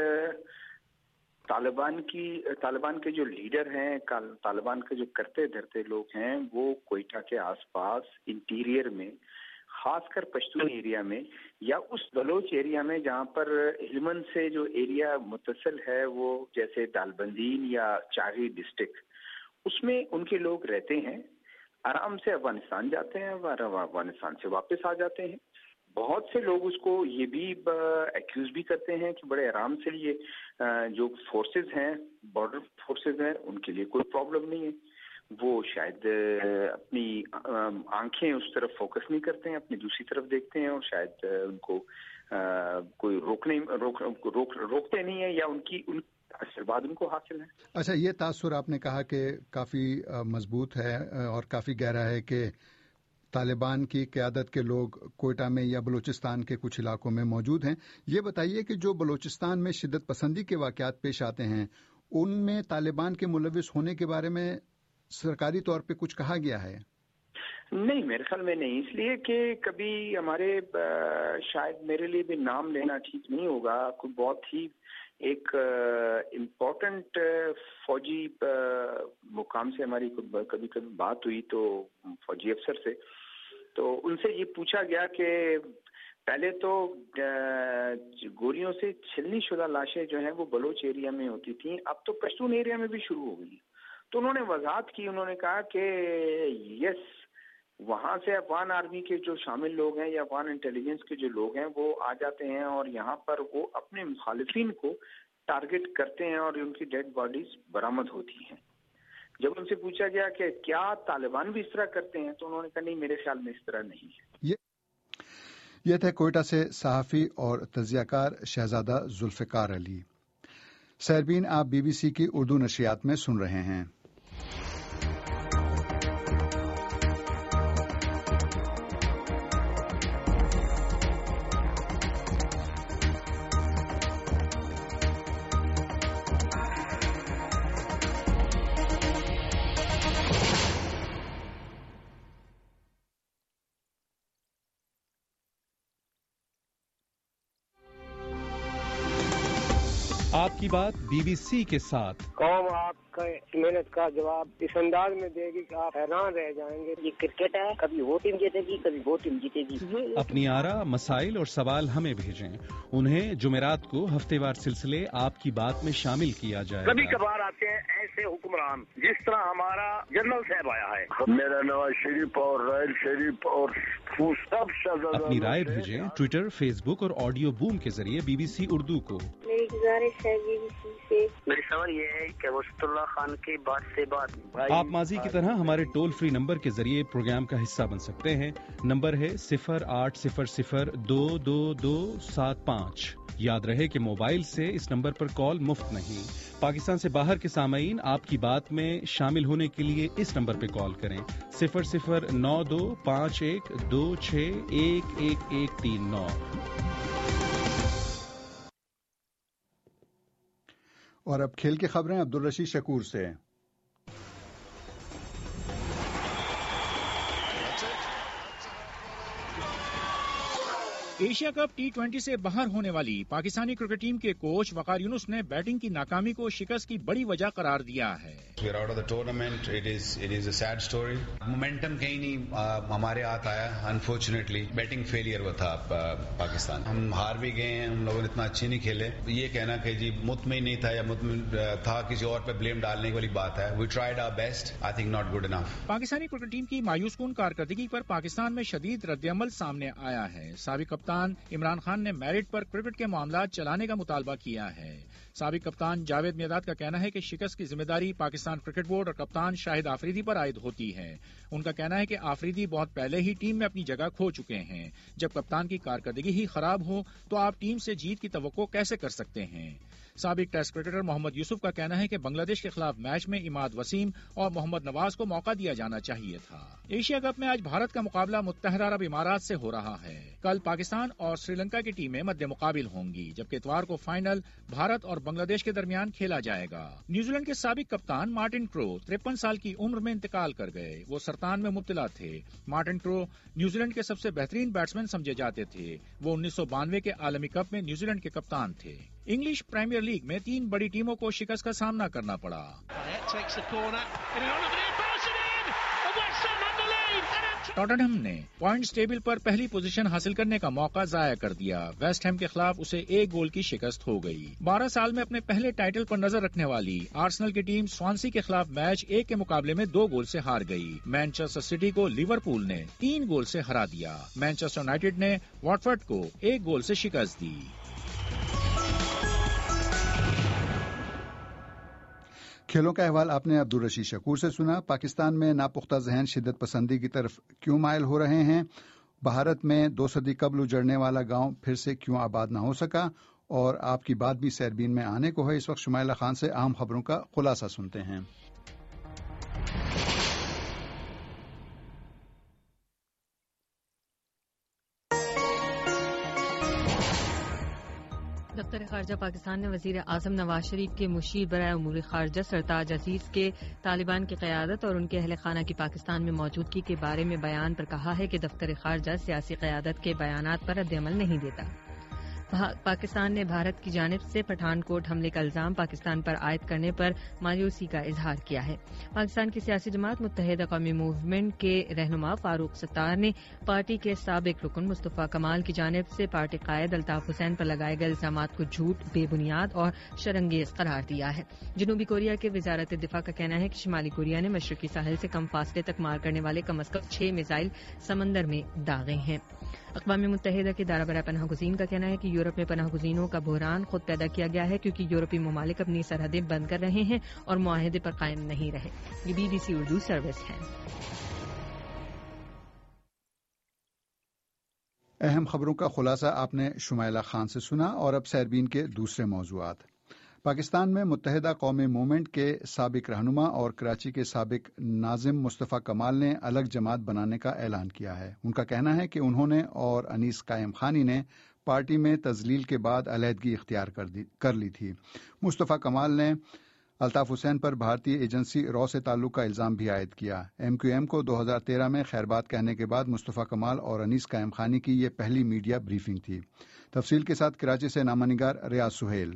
طالبان کی طالبان کے جو لیڈر ہیں, طالبان کے جو کرتے دھرتے لوگ ہیں, وہ کوئٹہ کے آس پاس انٹیریئر میں, خاص کر پشتون ایریا میں یا اس بلوچ ایریا میں جہاں پر ہلمند سے جو ایریا متصل ہے وہ جیسے دالبندین یا چاغی ڈسٹرکٹ, اس میں ان کے لوگ رہتے ہیں. آرام سے افغانستان جاتے ہیں اور افغانستان سے واپس آ جاتے ہیں. بہت سے لوگ اس کو یہ بھی ایکیوز بھی کرتے ہیں کہ بڑے آرام سے یہ جو فورسز ہیں, بارڈر فورسز ہیں, ان کے لیے کوئی پرابلم نہیں ہے. وہ شاید اپنی آنکھیں اس طرف فوکس نہیں کرتے ہیں, اپنی دوسری طرف دیکھتے ہیں اور شاید ان کو کوئی روکنے روک, روک, روکتے نہیں ہیں یا ان کی ان آشیرواد ان کو حاصل ہے. اچھا, یہ تاثر آپ نے کہا کہ کافی مضبوط ہے اور کافی گہرا ہے کہ طالبان کی قیادت کے لوگ کوئٹہ میں یا بلوچستان کے کچھ علاقوں میں موجود ہیں. یہ بتائیے کہ جو بلوچستان میں شدت پسندی کے واقعات پیش آتے ہیں ان میں طالبان کے ملوث ہونے کے بارے میں سرکاری طور پہ کچھ کہا گیا ہے؟ نہیں, میرے خیال میں نہیں, اس لیے کہ کبھی ہمارے شاید میرے لیے بھی نام لینا ٹھیک نہیں ہوگا. کوئی بہت ہی ایک امپورٹنٹ فوجی مقام سے ہماری کبھی کبھی بات ہوئی تو فوجی افسر سے, تو ان سے یہ پوچھا گیا کہ پہلے تو گولیوں سے چھلنی شدہ لاشیں جو ہیں وہ بلوچ ایریا میں ہوتی تھیں, اب تو پشتون ایریا میں بھی شروع ہو گئی. تو انہوں نے وضاحت کی، انہوں نے کہا کہ یس وہاں سے افغان آرمی کے جو شامل لوگ ہیں یا افغان انٹیلیجنس کے جو لوگ ہیں وہ آ جاتے ہیں اور یہاں پر وہ اپنے مخالفین کو ٹارگٹ کرتے ہیں اور ان کی ڈیڈ باڈیز برآمد ہوتی ہیں۔ جب ان سے پوچھا گیا کہ کیا طالبان بھی اس طرح کرتے ہیں تو انہوں نے کہا نہیں، میرے خیال میں اس طرح نہیں ہے۔ یہ تھے کوئٹہ سے صحافی اور تجزیہ کار شہزادہ ذوالفقار علی۔ سیربین آپ بی بی سی کی اردو نشریات میں سن رہے ہیں۔ آپ کی بات بی بی سی کے ساتھ۔ قوم آپ کا محنت کا جواب اس انداز میں دے گی کہ آپ حیران رہ جائیں گے۔ یہ کرکٹ ہے، کبھی وہ ٹیم جیتے گی کبھی وہ ٹیم جیتے گی۔ اپنی آراء، مسائل اور سوال ہمیں بھیجیں، انہیں جمعرات کو ہفتے وار سلسلے آپ کی بات میں شامل کیا جائے گا۔ کبھی کبھار آتے ہیں ایسے حکمران جس طرح ہمارا جنرل صاحب آیا ہے، میرا نواز شریف اور رائل شریف اور سب شہزادہ۔ اپنی رائے بھیجیں ٹویٹر، فیس بک اور آڈیو بوم کے ذریعے بی بی سی اردو کو۔ میری گزارش ہے بی بی سی سے، میری سوال یہ ہے کہ وسط اللہ خان کی بات سے بات۔ آپ ماضی کی طرح ہمارے ٹول فری نمبر کے ذریعے پروگرام کا حصہ بن سکتے ہیں۔ نمبر ہے صفر آٹھ صفر صفر دو دو دو سات پانچ۔ یاد رہے کہ موبائل سے اس نمبر پر کال مفت نہیں۔ پاکستان سے باہر کے سامعین آپ کی بات میں شامل ہونے کے لیے اس نمبر پہ کال کریں، صفر صفر نو دو پانچ ایک دو چھ ایک ایک ایک تین نو۔ اور اب کھیل کی خبریں عبدالرشید شکور سے۔ ایشیا کپ ٹی ٹوینٹی سے باہر ہونے والی پاکستانی کرکٹ ٹیم کے کوچ وقار یونس نے بیٹنگ کی ناکامی کو شکست کی بڑی وجہ قرار دیا ہے۔ We're out of the tournament. It is it is a sad story. Momentum کہیں نہیں ہمارے ہاتھ آیا. Unfortunately, batting failure وہ تھا پاکستان. ہم ہار بھی گئے ہیں، ہم لوگوں نے اتنا اچھی نہیں کھیلے. یہ کہنا کہ جی مطمئن نہیں تھا یا مطمئن تھا کسی اور پہ بلیم ڈالنے والی بات ہے. We tried our best. I think not good enough. Pakistani cricket team کی مایوس کن کارکردگی پر پاکستان میں شدید رد عمل سامنے آیا ہے۔ سابق کپتان عمران خان نے میرٹ پر کرکٹ کے معاملات چلانے کا مطالبہ کیا ہے۔ سابق کپتان جاوید میرداد کا کہنا ہے کہ شکست کی ذمہ داری پاکستان کرکٹ بورڈ اور کپتان شاہد آفریدی پر عائد ہوتی ہے۔ ان کا کہنا ہے کہ آفریدی بہت پہلے ہی ٹیم میں اپنی جگہ کھو چکے ہیں۔ جب کپتان کی کارکردگی ہی خراب ہو تو آپ ٹیم سے جیت کی توقع کیسے کر سکتے ہیں؟ سابق ٹیسٹ کرکٹر محمد یوسف کا کہنا ہے کہ بنگلہ دیش کے خلاف میچ میں اماد وسیم اور محمد نواز کو موقع دیا جانا چاہیے تھا۔ ایشیا کپ میں آج بھارت کا مقابلہ متحدہ عرب امارات سے ہو رہا ہے۔ کل پاکستان اور سری لنکا کی ٹیمیں مد مقابل ہوں گی، جبکہ اتوار کو فائنل بھارت اور بنگلہ دیش کے درمیان کھیلا جائے گا۔ نیوزی لینڈ کے سابق کپتان مارٹن کرو ترپن سال کی عمر میں انتقال کر گئے۔ وہ سرطان میں مبتلا تھے۔ مارٹن کرو نیوزی لینڈ کے سب سے بہترین بیٹسمین سمجھے جاتے تھے۔ وہ انیس سو بانوے کے عالمی کپ میں نیوزی لینڈ کے کپتان تھے۔ انگلش پریمیئر لیگ میں تین بڑی ٹیموں کو شکست کا سامنا کرنا پڑا۔ ٹاٹنہم نے پوائنٹس ٹیبل پر پہلی پوزیشن حاصل کرنے کا موقع ضائع کر دیا۔ ویسٹ ہیم کے خلاف اسے ایک گول کی شکست ہو گئی۔ بارہ سال میں اپنے پہلے ٹائٹل پر نظر رکھنے والی آرسنل کی ٹیم سوانسی کے خلاف میچ ایک کے مقابلے میں دو گول سے ہار گئی۔ مانچسٹر سٹی کو لیورپول نے تین گول سے ہرا دیا۔ مانچسٹر یونائیٹڈ نے واٹفورڈ کو ایک گول سے شکست دی۔ کھیلوں کا احوال آپ نے عبدالرشید شکور سے سنا۔ پاکستان میں ناپختہ ذہن شدت پسندی کی طرف کیوں مائل ہو رہے ہیں؟ بھارت میں دو صدی قبل اجڑنے والا گاؤں پھر سے کیوں آباد نہ ہو سکا؟ اور آپ کی بات بھی سیربین میں آنے کو ہے۔ اس وقت شمائلہ خان سے اہم خبروں کا خلاصہ سنتے ہیں۔ دفتر خارجہ پاکستان نے وزیر اعظم نواز شریف کے مشیر برائے امور خارجہ سرتاج عزیز کے طالبان کی قیادت اور ان کے اہل خانہ کی پاکستان میں موجودگی کے بارے میں بیان پر کہا ہے کہ دفتر خارجہ سیاسی قیادت کے بیانات پر رد عمل نہیں دیتا۔ پاکستان نے بھارت کی جانب سے پٹھان کوٹ حملے کا الزام پاکستان پر عائد کرنے پر مایوسی کا اظہار کیا ہے۔ پاکستان کی سیاسی جماعت متحدہ قومی موومنٹ کے رہنما فاروق ستار نے پارٹی کے سابق رکن مصطفیٰ کمال کی جانب سے پارٹی قائد الطاف حسین پر لگائے گئے الزامات کو جھوٹ، بے بنیاد اور شرانگیز قرار دیا ہے۔ جنوبی کوریا کے وزارت دفاع کا کہنا ہے کہ شمالی کوریا نے مشرقی ساحل سے کم فاصلے تک مار کرنے والے کم از کم چھ میزائل سمندر میں داغے ہیں۔ اقوام متحدہ کے ادارہ برائے پناہ گزین کا کہنا ہے کہ یورپ میں پناہ گزینوں کا بحران خود پیدا کیا گیا ہے کیونکہ یورپی ممالک اپنی سرحدیں بند کر رہے ہیں اور معاہدے پر قائم نہیں رہے۔ یہ B B C Urdu service ہے۔ اہم خبروں کا خلاصہ آپ نے شمائلہ خان سے سنا، اور اب سیربین کے دوسرے موضوعات۔ پاکستان میں متحدہ قومی موومنٹ کے سابق رہنما اور کراچی کے سابق ناظم مصطفیٰ کمال نے الگ جماعت بنانے کا اعلان کیا ہے۔ ان کا کہنا ہے کہ انہوں نے اور انیس قائم خانی نے پارٹی میں تذلیل کے بعد علیحدگی اختیار کر, دی, کر لی تھی۔ مصطفیٰ کمال نے الطاف حسین پر بھارتی ایجنسی رو سے تعلق کا الزام بھی عائد کیا۔ ایم کیو ایم کو دو ہزار تیرہ میں خیر بات کہنے کے بعد مصطفیٰ کمال اور انیس قائم خانی کی یہ پہلی میڈیا بریفنگ تھی۔ تفصیل کے ساتھ کراچی سے نامہ نگار ریاض سہیل۔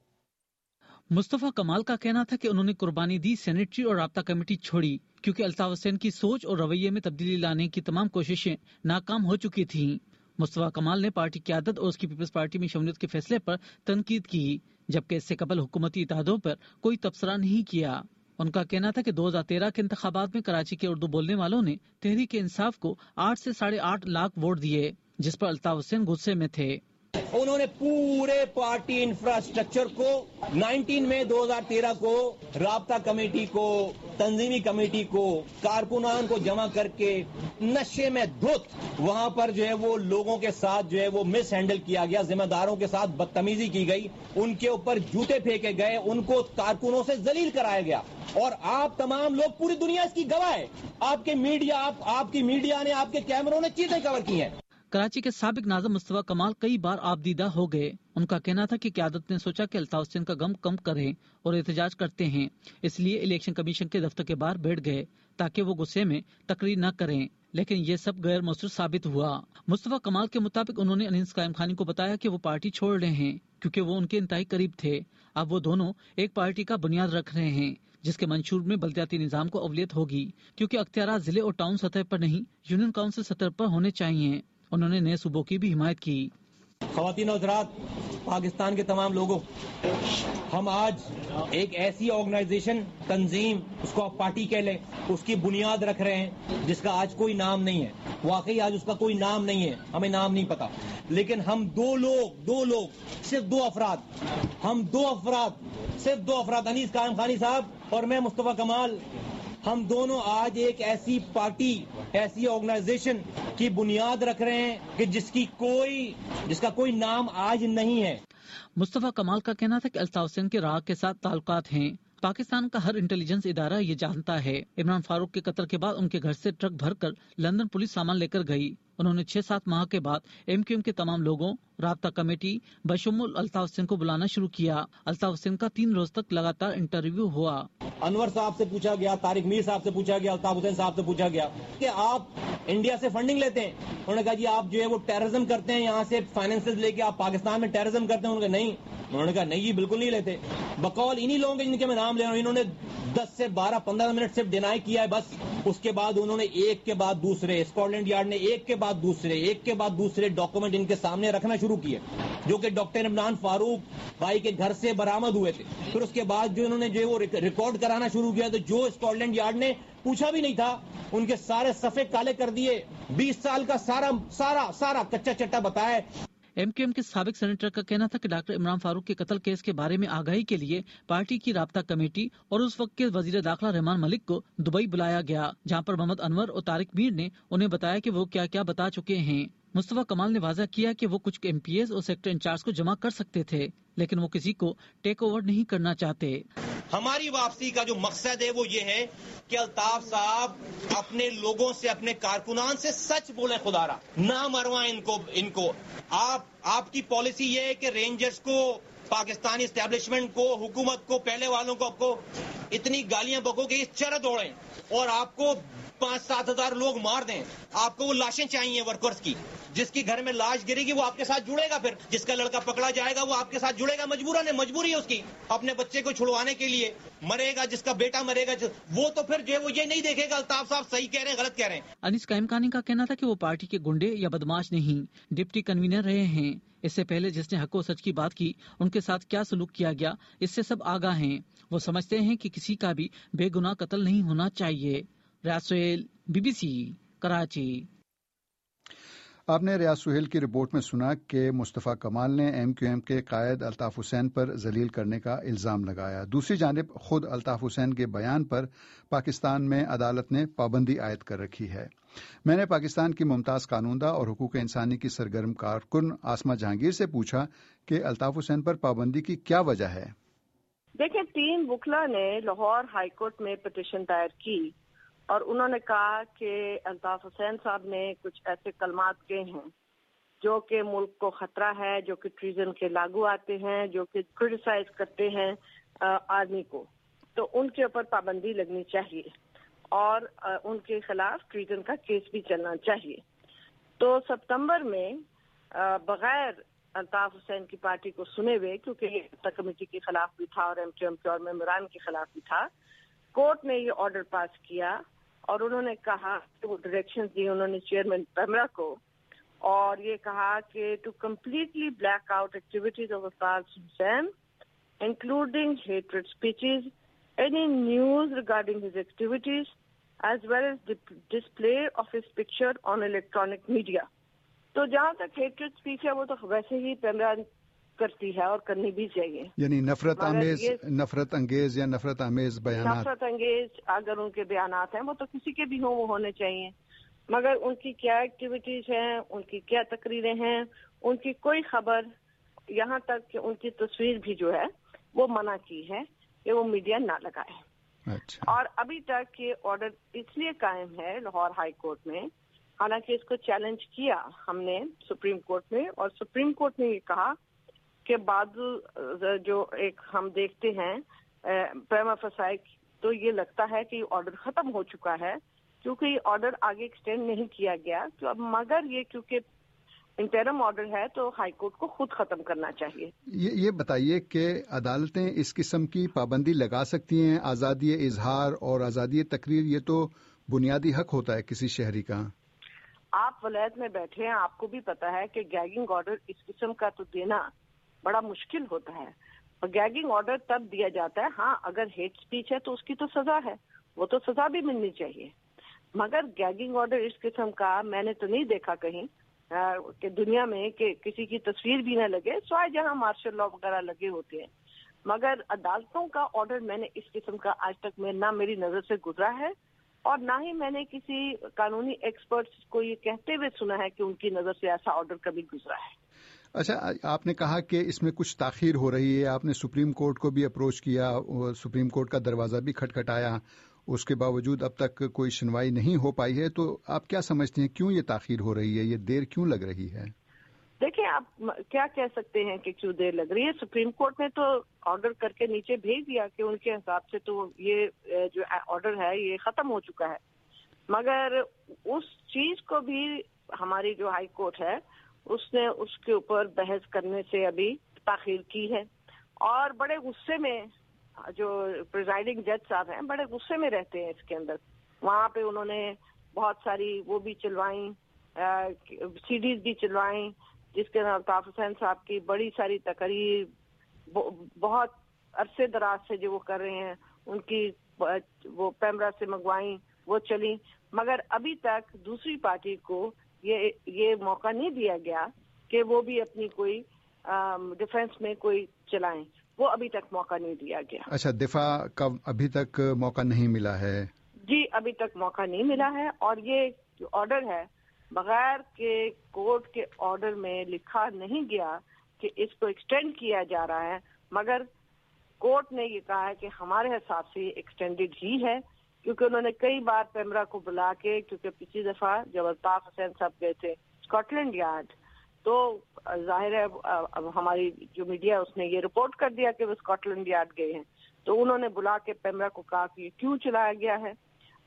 مصطفیٰ کمال کا کہنا تھا کہ انہوں نے قربانی دی سینیٹری اور رابطہ کمیٹی چھوڑی کیونکہ الطاف حسین کی سوچ اور رویے میں تبدیلی لانے کی تمام کوششیں ناکام ہو چکی تھیں۔ مصطفیٰ کمال نے پارٹی قیادت اور اس کی پیپلز پارٹی میں شمولیت کے فیصلے پر تنقید کی، جبکہ اس سے قبل حکومتی اتحادوں پر کوئی تبصرہ نہیں کیا۔ ان کا کہنا تھا کہ دو ہزار تیرہ کے انتخابات میں کراچی کے اردو بولنے والوں نے تحریک انصاف کو آٹھ سے ساڑھے آٹھ لاکھ ووٹ دیے، جس پر الطاف حسین غصے میں تھے۔ انہوں نے پورے پارٹی انفراسٹرکچر کو نائنٹین میں دو ہزار تیرہ کو رابطہ کمیٹی کو، تنظیمی کمیٹی کو، کارکنان کو جمع کر کے نشے میں دھت وہاں پر جو ہے وہ لوگوں کے ساتھ جو ہے وہ مس ہینڈل کیا گیا، ذمہ داروں کے ساتھ بدتمیزی کی گئی، ان کے اوپر جوتے پھینکے گئے، ان کو کارکنوں سے ذلیل کرایا گیا۔ اور آپ تمام لوگ، پوری دنیا اس کی گواہ ہے، آپ کے میڈیا آپ, آپ کی میڈیا نے، آپ کے کیمروں نے چیزیں کور کی ہیں۔ کراچی کے سابق ناظم مصطفیٰ کمال کئی بار آپ دیدہ ہو گئے۔ ان کا کہنا تھا کہ قیادت نے سوچا کہ الطاف حسین کا غم کم کریں اور احتجاج کرتے ہیں، اس لیے الیکشن کمیشن کے دفتر کے باہر بیٹھ گئے تاکہ وہ غصے میں تقریر نہ کریں، لیکن یہ سب غیر مؤثر ثابت ہوا۔ مصطفیٰ کمال کے مطابق انہوں نے انیس قائم خانی کو بتایا کہ وہ پارٹی چھوڑ رہے ہیں کیونکہ وہ ان کے انتہائی قریب تھے۔ اب وہ دونوں ایک پارٹی کا بنیاد رکھ رہے ہیں جس کے منشور میں بلدیاتی نظام کو اولویت ہوگی، کیونکہ اختیارات ضلع اور ٹاؤن سطح پر نہیں، یونین کونسل سطح پر ہونے چاہیے۔ انہوں نے نئے صوبوں کی بھی حمایت کی۔ خواتین و حضرات، پاکستان کے تمام لوگوں، ہم آج ایک ایسی آرگنائزیشن، تنظیم، اس کو آپ پارٹی کہہ لیں، اس کی بنیاد رکھ رہے ہیں جس کا آج کوئی نام نہیں ہے۔ واقعی آج اس کا کوئی نام نہیں ہے، ہمیں نام نہیں پتا، لیکن ہم دو لوگ دو لوگ صرف دو افراد ہم دو افراد صرف دو افراد انیس قائم خانی صاحب اور میں مصطفیٰ کمال، ہم دونوں آج ایک ایسی پارٹی، ایسی آرگنائزیشن کی بنیاد رکھ رہے ہیں کہ جس کی کوئی جس کا کوئی نام آج نہیں ہے۔ مصطفیٰ کمال کا کہنا تھا کہ الطاف حسین کے راگ کے ساتھ تعلقات ہیں۔ پاکستان کا ہر انٹیلیجنس ادارہ یہ جانتا ہے۔ عمران فاروق کے قتل کے بعد ان کے گھر سے ٹرک بھر کر لندن پولیس سامان لے کر گئی۔ انہوں نے چھ سات ماہ کے بعد ایم کیو ایم کے تمام لوگوں، رابطہ کمیٹی بشمول الطاف حسین کو بلانا شروع کیا۔ الطاف حسین کا تین روز تک لگاتار انٹرویو ہوا۔ انور صاحب سے پوچھا گیا، طارق میر صاحب سے پوچھا گیا، الطاف حسین صاحب سے پوچھا گیا کہ آپ انڈیا سے فنڈنگ لیتے ہیں؟ انہوں نے کہا جی آپ جو ہے وہ ٹیررزم کرتے ہیں، یہاں سے فائنینسز لے کے آپ پاکستان میں ٹیررزم کرتے ہیں؟ انہوں نے کہا نہیں۔ انہوں نے کہا نہیں جی بالکل نہیں لیتے۔ بقول انہی لوگوں کے جن کے میں نام لے رہا ہوں، انہوں نے دس سے بارہ پندرہ منٹ صرف ڈینائی کیا ہے بس۔ اس کے بعد انہوں نے ایک کے بعد دوسرے، اسکاٹ لینڈ یارڈ نے ایک کے بعد دوسرے ایک کے بعد دوسرے ڈاکومنٹ ان کے سامنے رکھنا شروع کیے جو کہ ڈاکٹر عمران فاروق بھائی کے گھر سے برآمد ہوئے تھے۔ پھر اس کے بعد جو انہوں نے جو وہ ریکارڈ کرانا شروع کیا تو جو اسکاٹ لینڈ یارڈ نے پوچھا بھی نہیں تھا ان کے سارے صفحے کالے کر دیے، بیس سال کا سارا سارا سارا کچا چٹا بتایا۔ ایم کیو ایم کے سابق سینیٹر کا کہنا تھا کہ ڈاکٹر عمران فاروق کے قتل کیس کے بارے میں آگاہی کے لیے پارٹی کی رابطہ کمیٹی اور اس وقت کے وزیر داخلہ رحمان ملک کو دبئی بلایا گیا، جہاں پر محمد انور اور طارق میر نے انہیں بتایا کہ وہ کیا کیا بتا چکے ہیں۔ مصطفیٰ کمال نے واضح کیا کہ وہ کچھ ایم پی ایز اور سیکٹر انچارج کو جمع کر سکتے تھے، لیکن وہ کسی کو ٹیک اوور نہیں کرنا چاہتے۔ ہماری واپسی کا جو مقصد ہے وہ یہ ہے کہ الطاف صاحب اپنے لوگوں سے، اپنے کارکنان سے سچ بولیں، خدا را نہ مروائیں ان کو ان کو آپ آپ کی پالیسی یہ ہے کہ رینجرز کو، پاکستانی اسٹیبلشمنٹ کو، حکومت کو، پہلے والوں کو آپ کو اتنی گالیاں بکو کہ یہ چرد اوڑیں، اور آپ کو पांच सात हजार लोग मार दें, आपको वो लाशें चाहिए वर्कर्स की, जिसकी घर में लाश गिरेगी वो आपके साथ जुड़ेगा, फिर जिसका लड़का पकड़ा जाएगा वो आपके साथ जुड़ेगा, मजबूरन है, मजबूरी है उसकी, अपने बच्चे को छुड़वाने के लिए मरेगा, जिसका बेटा मरेगा वो तो फिर जो वो ये नहीं देखेगा अल्ताफ साहब सही कह रहे हैं गलत कह रहे हैं। अनीस कायम खानी का कहना था कि वो पार्टी के गुंडे या बदमाश नहीं, डिप्टी कन्वीनर रहे हैं। इससे पहले जिसने हक व सच की बात की उनके साथ क्या सलूक किया गया इससे सब आगाह हैं। वो समझते हैं कि किसी का भी बेगुनाह कत्ल नहीं होना चाहिए। रियाज सुहेल, बीबीसी, कराची। आपने रियाज सुहेल की रिपोर्ट में सुना कि मुस्तफ़ा कमाल ने एम क्यू एम के कायद अल्ताफ हुसैन पर जलील करने का इल्ज़ाम लगाया। दूसरी जानिब खुद अल्ताफ हुसैन के बयान पर पाकिस्तान में अदालत ने पाबंदी आयद कर रखी है। मैंने पाकिस्तान की मुमताज़ कानूनदा और हुकूक इंसानी की सरगर्म कारकुन आसमा जहांगीर से पूछा कि अल्ताफ हुसैन पर पाबंदी की क्या वजह है। देखिए, तीन वकला ने लाहौर हाई कोर्ट में पिटीशन दायर की और उन्होंने कहा कि अल्ताफ हुसैन साहब ने कुछ ऐसे कलमात कहे हैं जो कि मुल्क को खतरा है, जो कि ट्रीजन के लागू आते हैं, जो कि क्रिटिसाइज करते हैं आर्मी को, तो उनके ऊपर पाबंदी लगनी चाहिए और आ, उनके खिलाफ ट्रीजन का केस भी चलना चाहिए। तो सितंबर में आ, बगैर अल्ताफ हुसैन की पार्टी को सुने हुए, क्योंकि ये कमेटी के खिलाफ भी था और एम क्यू एम के और मेमोरान के खिलाफ भी था, कोर्ट ने ये ऑर्डर पास किया और उन्होंने कहा कि वो डायरेक्शन दी उन्होंने चेयरमैन पेमरा को और ये कहा कि to completely black out activities of Altaf Hussain including hatred speeches, any news regarding his activities as well as display of his picture on electronic media. तो जहाँ तक हेट्रेड स्पीच है वो तो वैसे ही पेमरा करती है और करनी भी चाहिए, यानी नफरत आमेज नफरत अंगेज या नफरत आमेज बयान नफरत अंगेज अगर उनके बयानात हैं वो तो किसी के भी हो वो होने चाहिए, मगर उनकी क्या एक्टिविटीज हैं, उनकी क्या तकरीरें हैं, उनकी कोई खबर, यहाँ तक कि उनकी तस्वीर भी जो है वो मना की है कि वो मीडिया ना लगाए। अच्छा। और अभी तक ये ऑर्डर इसलिए कायम है लाहौर हाई कोर्ट में, हालांकि इसको चैलेंज किया हमने सुप्रीम कोर्ट में और सुप्रीम कोर्ट ने ये कहा के बाद जो एक हम देखते हैं प्रेमा फसाई, तो ये लगता है कि ऑर्डर खत्म हो चुका है क्योंकि ये ऑर्डर आगे एक्सटेंड नहीं किया गया। तो अब मगर ये क्योंकि इंटरम ऑर्डर है तो हाई कोर्ट को खुद खत्म करना चाहिए। ये ये बताइए कि अदालतें इस किस्म की पाबंदी लगा सकती हैं? आज़ादी इजहार और आज़ादी तकरीर ये तो बुनियादी हक होता है किसी शहरी का। आप वलायत में बैठे हैं, आपको भी पता है कि गैगिंग ऑर्डर इस किस्म का तो देना बड़ा मुश्किल होता है और गैगिंग ऑर्डर तब दिया जाता है, हाँ अगर हेट स्पीच है तो उसकी तो सजा है, वो तो सजा भी मिलनी चाहिए, मगर गैगिंग ऑर्डर इस किस्म का मैंने तो नहीं देखा कहीं कि दुनिया में कि किसी की तस्वीर भी न लगे, स्वाय जहाँ मार्शल लॉ वगैरह लगे होते हैं, मगर अदालतों का ऑर्डर मैंने इस किस्म का आज तक में ना मेरी नजर से गुजरा है और ना ही मैंने किसी कानूनी एक्सपर्ट्स को ये कहते हुए सुना है कि उनकी नजर से ऐसा ऑर्डर कभी गुजरा है। अच्छा, आपने कहा कि इसमें कुछ ताखीर हो रही है, आपने सुप्रीम कोर्ट को भी अप्रोच किया, सुप्रीम कोर्ट का दरवाजा भी खटखटाया, उसके बावजूद अब तक कोई सुनवाई नहीं हो पाई है, तो आप क्या समझते हैं क्यों ये ताखीर हो रही है, ये देर क्यों लग रही है? देखिए, आप क्या कह सकते हैं कि क्यों देर लग रही है। सुप्रीम कोर्ट ने तो ऑर्डर करके नीचे भेज दिया कि उनके हिसाब से तो ये जो ऑर्डर है ये खत्म हो चुका है, मगर उस चीज को भी हमारी जो हाई कोर्ट है उसने उसके ऊपर बहस करने से अभी ताखीर की है और बड़े गुस्से में जो प्रिजाइडिंग जज साहब हैं बड़े गुस्से में रहते हैं इसके अंदर। वहाँ पे उन्होंने बहुत सारी वो भी चलवाई, सीडीज भी चलवाई जिसके अंदर अल्ताफ हुसैन साहब की बड़ी सारी तकरीर बहुत अरसे दराज से जो वो कर रहे हैं उनकी वो पैमरा से मंगवाई, वो चली, मगर अभी तक दूसरी पार्टी को ये ये मौका नहीं दिया गया कि वो भी अपनी कोई डिफेंस में कोई चलाएं, वो अभी तक मौका नहीं दिया गया। अच्छा, दिफा का अभी तक मौका नहीं मिला है? जी, अभी तक मौका नहीं मिला है और ये जो ऑर्डर है बगैर के कोर्ट के ऑर्डर में लिखा नहीं गया कि इसको एक्सटेंड किया जा रहा है, मगर कोर्ट ने ये कहा है कि हमारे हिसाब से ये एक्सटेंडेड ही है क्योंकि उन्होंने कई बार पेमरा को बुला के, क्योंकि पिछली दफा जब अल्ताफ हुसैन साहब गए थे स्कॉटलैंड यार्ड तो जाहिर है अब हमारी जो मीडिया उसने ये रिपोर्ट कर दिया कि वो स्कॉटलैंड यार्ड गए हैं, तो उन्होंने बुला के पेमरा को कहा कि क्यों चलाया गया है।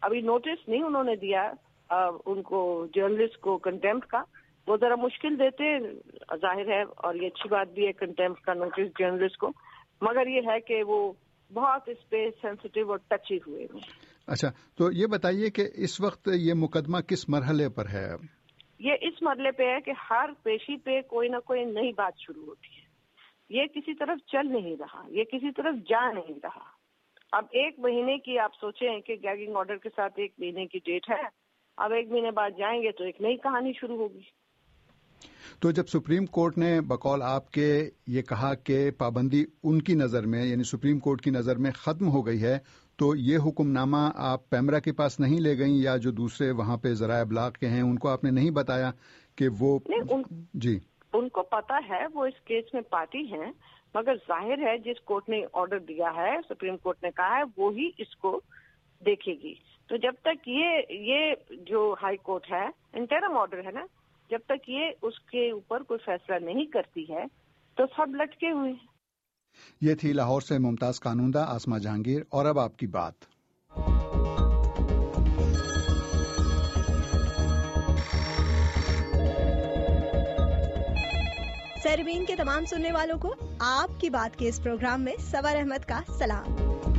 ابھی نوٹس نہیں انہوں نے دیا ان کو جرنلسٹ کو کنٹیمپٹ کا. وہ ذرا مشکل دیتے ظاہر ہے, اور یہ اچھی بات بھی ہے کنٹیمپٹ کا نوٹس جرنلسٹ کو, مگر یہ ہے کہ وہ بہت اس پہ سینسیٹیو اور ٹچی ہوئے ہیں. اچھا, تو یہ بتائیے کہ اس وقت یہ مقدمہ کس مرحلے پر ہے؟ یہ اس مرحلے پہ ہے کہ ہر پیشی پہ کوئی نہ کوئی نئی بات شروع ہوتی ہے. یہ کسی طرف چل نہیں رہا, یہ کسی طرف جا نہیں رہا. اب ایک مہینے کی آپ سوچیں کہ گیگنگ آرڈر کے ساتھ ایک مہینے کی ڈیٹ ہے, اب ایک مہینے بعد جائیں گے تو ایک نئی کہانی شروع ہوگی. تو جب سپریم کورٹ نے بقول آپ کے یہ کہا کہ پابندی ان کی نظر میں یعنی سپریم کورٹ کی نظر میں ختم ہو گئی ہے, تو یہ حکم نامہ آپ پیمرا کے پاس نہیں لے گئیں یا جو دوسرے وہاں پہ ذرائع ابلاغ کے ہیں ان کو آپ نے نہیں بتایا کہ وہ ان, جی ان کو پتا ہے, وہ اس کیس میں پارٹی ہیں, مگر ظاہر ہے جس کورٹ نے آرڈر دیا ہے, سپریم کورٹ نے کہا ہے, وہی اس کو دیکھے گی. تو جب تک یہ یہ جو ہائی کورٹ ہے, انٹرم آرڈر ہے نا, جب تک یہ اس کے اوپر کوئی فیصلہ نہیں کرتی ہے تو سب لٹکے ہوئے ہیں. یہ تھی لاہور سے ممتاز قانوندہ آسما جہانگیر. اور اب آپ کی بات. سربین کے تمام سننے والوں کو آپ کی بات کے اس پروگرام میں سور احمد کا سلام.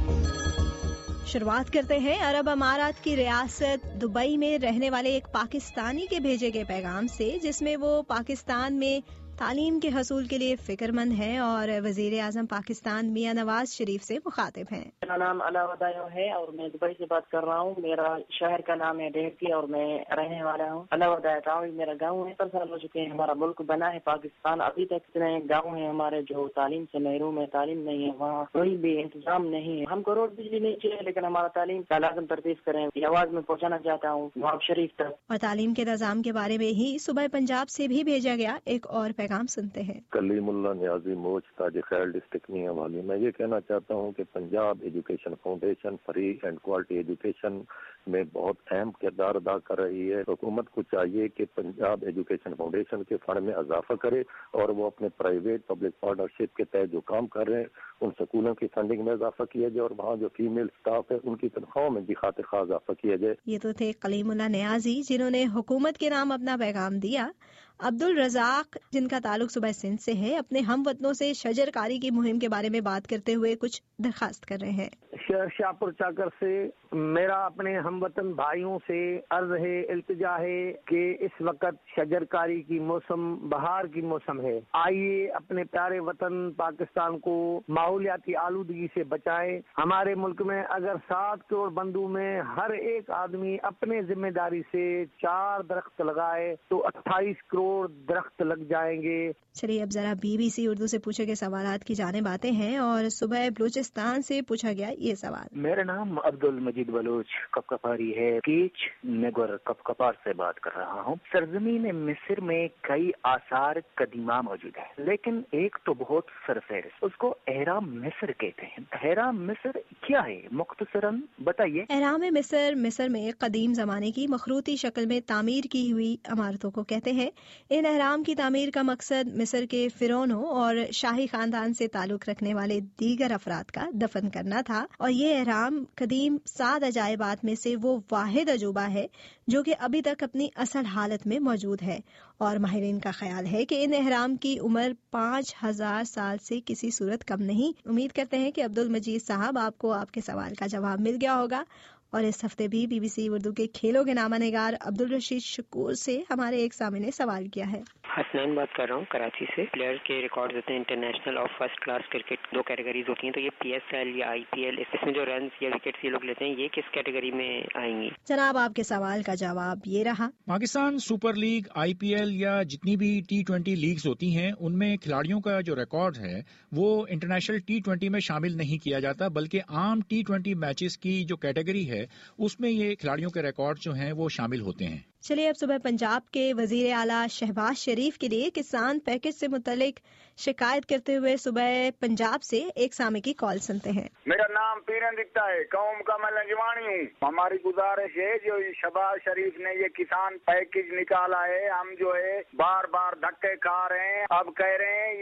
شروعات کرتے ہیں عرب امارات کی ریاست دبئی میں رہنے والے ایک پاکستانی کے بھیجے گئے پیغام سے, جس میں وہ پاکستان میں تعلیم کے حصول کے لیے فکر مند ہیں اور وزیر اعظم پاکستان میاں نواز شریف سے مخاطب ہیں. میرا نام علاؤدایو ہے اور میں دبئی سے بات کر رہا ہوں. میرا شہر کا نام ہے ڈیرکی اور میں رہنے والا ہوں. علاؤدایو میرا گاؤں ہے. ستر سال ہو چکے ہیں ہمارا ملک بنا ہے پاکستان. ابھی تک اتنے گاؤں ہیں ہمارے جو تعلیم سے محروم ہے, تعلیم نہیں ہے, وہاں کوئی بھی انتظام نہیں ہے. ہم کو روڈ بجلی نہیں چاہیے, لیکن ہمارا تعلیم کا لازم ترتیب کریں. یہ آواز میں پہنچانا چاہتا ہوں نواب شریف تک. اور تعلیم کے نظام کے بارے میں ہی صوبہ پنجاب سے بھی بھیجا گیا ایک اور پیغام سنتے ہیں. کلیم اللہ نیازی موج تاج خیل ڈسٹرکٹ میاں والی. میں یہ کہنا چاہتا ہوں کہ Punjab education foundation free and quality education میں بہت اہم کردار ادا کر رہی ہے. حکومت کو چاہیے کہ پنجاب ایجوکیشن فاؤنڈیشن کے فنڈ میں اضافہ کرے اور وہ اپنے پرائیویٹ پبلک پارٹنرشپ کے تحت جو کام کر رہے ہیں ان سکولوں کی فنڈنگ میں اضافہ کیا جائے اور وہاں جو فیمیل اسٹاف ہے ان کی تنخواہوں میں بھی خاطر خواہ اضافہ کیا جائے. یہ تو تھے کلیم اللہ نیازی جنہوں نے حکومت کے نام اپنا پیغام دیا. عبد الرزاق جن کا تعلق صوبہ سندھ سے ہے, اپنے ہم وطنوں سے شجر کاری کی مہم کے بارے میں بات کرتے ہوئے کچھ درخواست کر رہے ہیں. شہر شاہپور چاکر سے میرا اپنے ہم وطن بھائیوں سے عرض ہے, التجا ہے کہ اس وقت شجر کاری کی موسم بہار کی موسم ہے. آئیے اپنے پیارے وطن پاکستان کو ماحولیاتی آلودگی سے بچائیں. ہمارے ملک میں اگر سات کروڑ بندوں میں ہر ایک آدمی اپنے ذمہ داری سے چار درخت لگائے تو اٹھائیس کروڑ درخت لگ جائیں گے. چلیے اب ذرا بی بی سی اردو سے پوچھے گئے سوالات کی جانب آتے ہیں اور صوبہ بلوچستان سے پوچھا گیا یہ سوال. میرا نام عبد المجید بلوچ کپکپاری ہے. کیچ نگر کپکپار سے بات کر رہا ہوں. سرزمین مصر میں کئی آثار قدیمہ موجود ہے, لیکن ایک تو بہت سرفہرست, اس کو اہرام مصر کہتے ہیں. اہرام مصر کیا ہے مختصراً بتائیے. اہرام مصر مصر میں قدیم زمانے کی مخروطی شکل میں تعمیر کی ہوئی عمارتوں کو کہتے ہیں. ان اہرام کی تعمیر کا مقصد مصر کے فرعونوں اور شاہی خاندان سے تعلق رکھنے والے دیگر افراد کا دفن کرنا تھا, اور یہ اہرام قدیم سات عجائبات میں سے وہ واحد عجوبہ ہے جو کہ ابھی تک اپنی اصل حالت میں موجود ہے. اور ماہرین کا خیال ہے کہ ان اہرام کی عمر پانچ ہزار سال سے کسی صورت کم نہیں. امید کرتے ہیں کہ عبد المجید صاحب آپ کو آپ کے سوال کا جواب مل گیا ہوگا. اور اس ہفتے بھی بی بی سی اردو کے کھیلوں کے نامہ نگار عبد الرشید شکور سے ہمارے ایک سامع نے سوال کیا ہے. حسنین بات کر رہا ہوں کراچی سے. پلیئر کے ریکارڈ ہوتے ہیں انٹرنیشنل اور فرسٹ کلاس کرکٹ, دو کیٹیگریز ہوتی ہیں, تو یہ پی ایس ایل یا آئی پی ایل, اس میں جو رنز یا وکٹس یہ لوگ لیتے ہیں, یہ کس کیٹیگری میں آئیں گی؟ جناب آپ کے سوال کا جواب یہ رہا. Pakistan super league, I P L یا جتنی بھی ٹی ٹوینٹی لیگز ہوتی ہیں ان میں کھلاڑیوں کا جو ریکارڈ ہے وہ انٹرنیشنل ٹی ٹوینٹی میں شامل نہیں کیا جاتا, بلکہ عام ٹی ٹوینٹی میچز کی جو کیٹیگری ہے اس میں یہ کھلاڑیوں کے ریکارڈ جو ہیں وہ شامل ہوتے ہیں. چلیے اب صبح پنجاب کے وزیر اعلیٰ شہباز شریف کے لیے کسان پیکج سے متعلق شکایت کرتے ہوئے صبح پنجاب سے ایک سامع کی کال سنتے ہیں. میرا نام پیرن دکھتا ہے, قوم کا میں لنجوانی ہوں. ہماری گزارش ہے جو شہباز شریف نے یہ کسان پیکج نکالا ہے, ہم جو ہے بار بار دھکے کھا رہے ہیں. اب کہہ رہے ہیں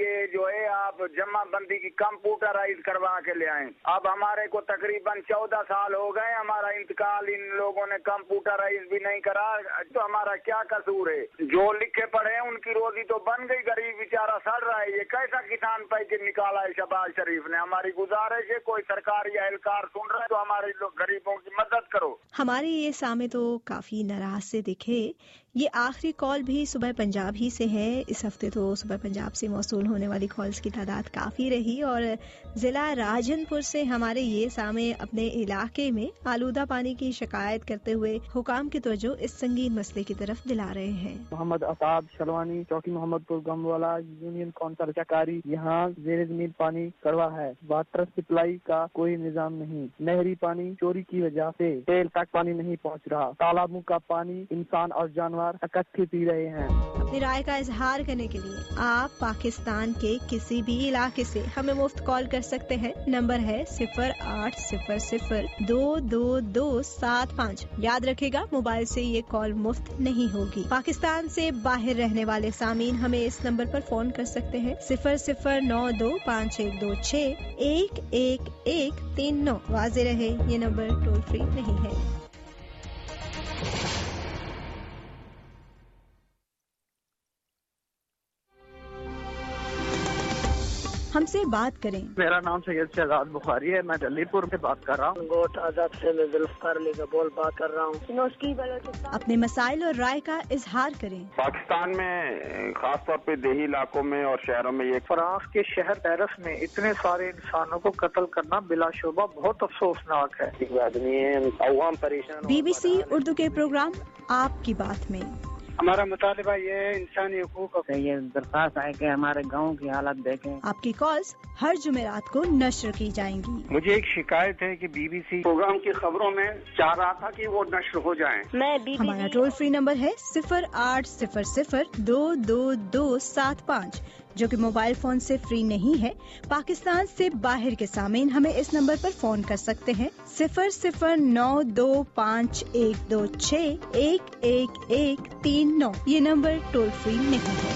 ये जो है आप जमा बंदी की कंप्यूटराइज करवा के ले आए। अब हमारे को तकरीबन चौदह साल हो गए, हमारा इंतकाल इन लोगों ने कंप्यूटराइज भी नहीं करा, तो हमारा क्या कसूर है? जो लिखे पढ़े हैं उनकी रोजी तो बन गई, गरीब बेचारा सड़ रहा है। ये कैसा किसान पैकेज निकाला है शहबाज शरीफ ने? हमारी गुजारिश है, कोई सरकारी एहलकार सुन रहे तो हमारे लोग गरीबों की मदद करो। हमारे ये सामे तो काफी नाराज से दिखे। ये आखिरी कॉल भी सुबह पंजाब ही से है। इस हफ्ते तो सुबह पंजाब से मौसूल होने वाली कॉल्स की तादाद काफी रही और जिला राजनपुर से हमारे ये सामे अपने इलाके में आलूदा पानी की शिकायत करते हुए हुकाम की तवज्जो इस संगीन मसले की तरफ दिला रहे हैं। मोहम्मद अताब शलवानी, चौकी मोहम्मदपुर गमवाला, यूनियन कौंसल चकारी। यहाँ जेर जमीन पानी कड़वा है, वाटर सप्लाई का कोई निजाम नहीं, नहरी पानी चोरी की वजह से तेल तक पानी नहीं पहुँच रहा, तालाबों का पानी इंसान और जानवर इकट्ठे पी रहे हैं। अपनी राय का इजहार करने के लिए आप पाकिस्तान के किसी भी इलाके से हमें मुफ्त कॉल कर सकते हैं। नंबर है सिफर आठ सिफर सिफर दो दो दो सात पाँच। याद रखेगा, मोबाइल से ये कॉल मुफ्त नहीं होगी। पाकिस्तान से बाहर रहने वाले सामीन हमें इस नंबर पर फोन कर सकते हैं सिफर सिफर नौ दो पाँच एक दो छः एक एक एक तीन नौ। वाज़े रहे, ये नंबर टोल फ्री नहीं है। हमसे बात करें। मेरा नाम सैयद शहजाद बुखारी है, मैं जलीपुर से बात कर रहा हूँ। गोट आजाद से मैं जुल्फकार अली का बोल बात कर रहा हूँ। अपने मसाइल और राय का इजहार करें। पाकिस्तान में खास तौर पे देही इलाकों में और शहरों में ये फ्रांस के शहर पेरिस में इतने सारे इंसानों को कत्ल करना बिलाशुबा बहुत अफसोसनाक है। आदमी है, अवाम परेशान। बीबीसी उर्दू के प्रोग्राम आपकी बात में हमारा मुतालिबा ये है इंसानी हुकूक का ये दरख्वास्त है कि हमारे गांव की हालत देखें। आपकी कॉल्स हर जुमेरात को नश्र की जाएंगी। मुझे एक शिकायत है कि बीबीसी प्रोग्राम की खबरों में चाह रहा था कि वो नश्र हो जाएं। मैं हमारा टोल फ्री नंबर है सिफर आठ सिफर सिफर दो दो दो सात पाँच, जो कि मोबाइल फोन से फ्री नहीं है। पाकिस्तान से बाहर के सामीन हमें इस नंबर पर फोन कर सकते हैं सिफर सिफर नौ दो पाँच एक दो छः एक एक एक तीन नौ। ये नंबर टोल फ्री नहीं है।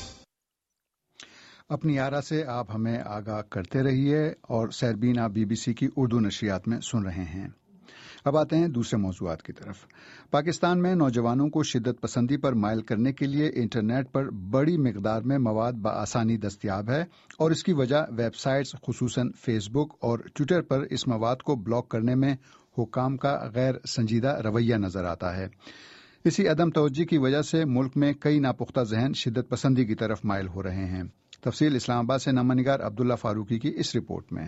अपनी आरा से आप हमें आगाह करते रहिए और सैरबीन आप बीबीसी की उर्दू नशरियात में सुन रहे हैं। अब आते हैं दूसरे मौज़ूआत की तरफ। पाकिस्तान में नौजवानों को शिद्दत पसंदी पर माइल करने के लिए इंटरनेट पर बड़ी मिकदार में मवाद बआसानी दस्तयाब है और इसकी वजह वेबसाइट्स खुसूसन फेसबुक और ट्विटर पर इस मवाद को ब्लॉक करने में हुकाम का गैर संजीदा रवैया नजर आता है। इसी अदम तवज्जो की वजह से मुल्क में कई नापुख्ता जहन शिद्दत पसंदी की तरफ माइल हो रहे हैं। तफसील इस्लामाबाद से नामनिगार अब्दुल्ला फारूकी की इस रिपोर्ट में।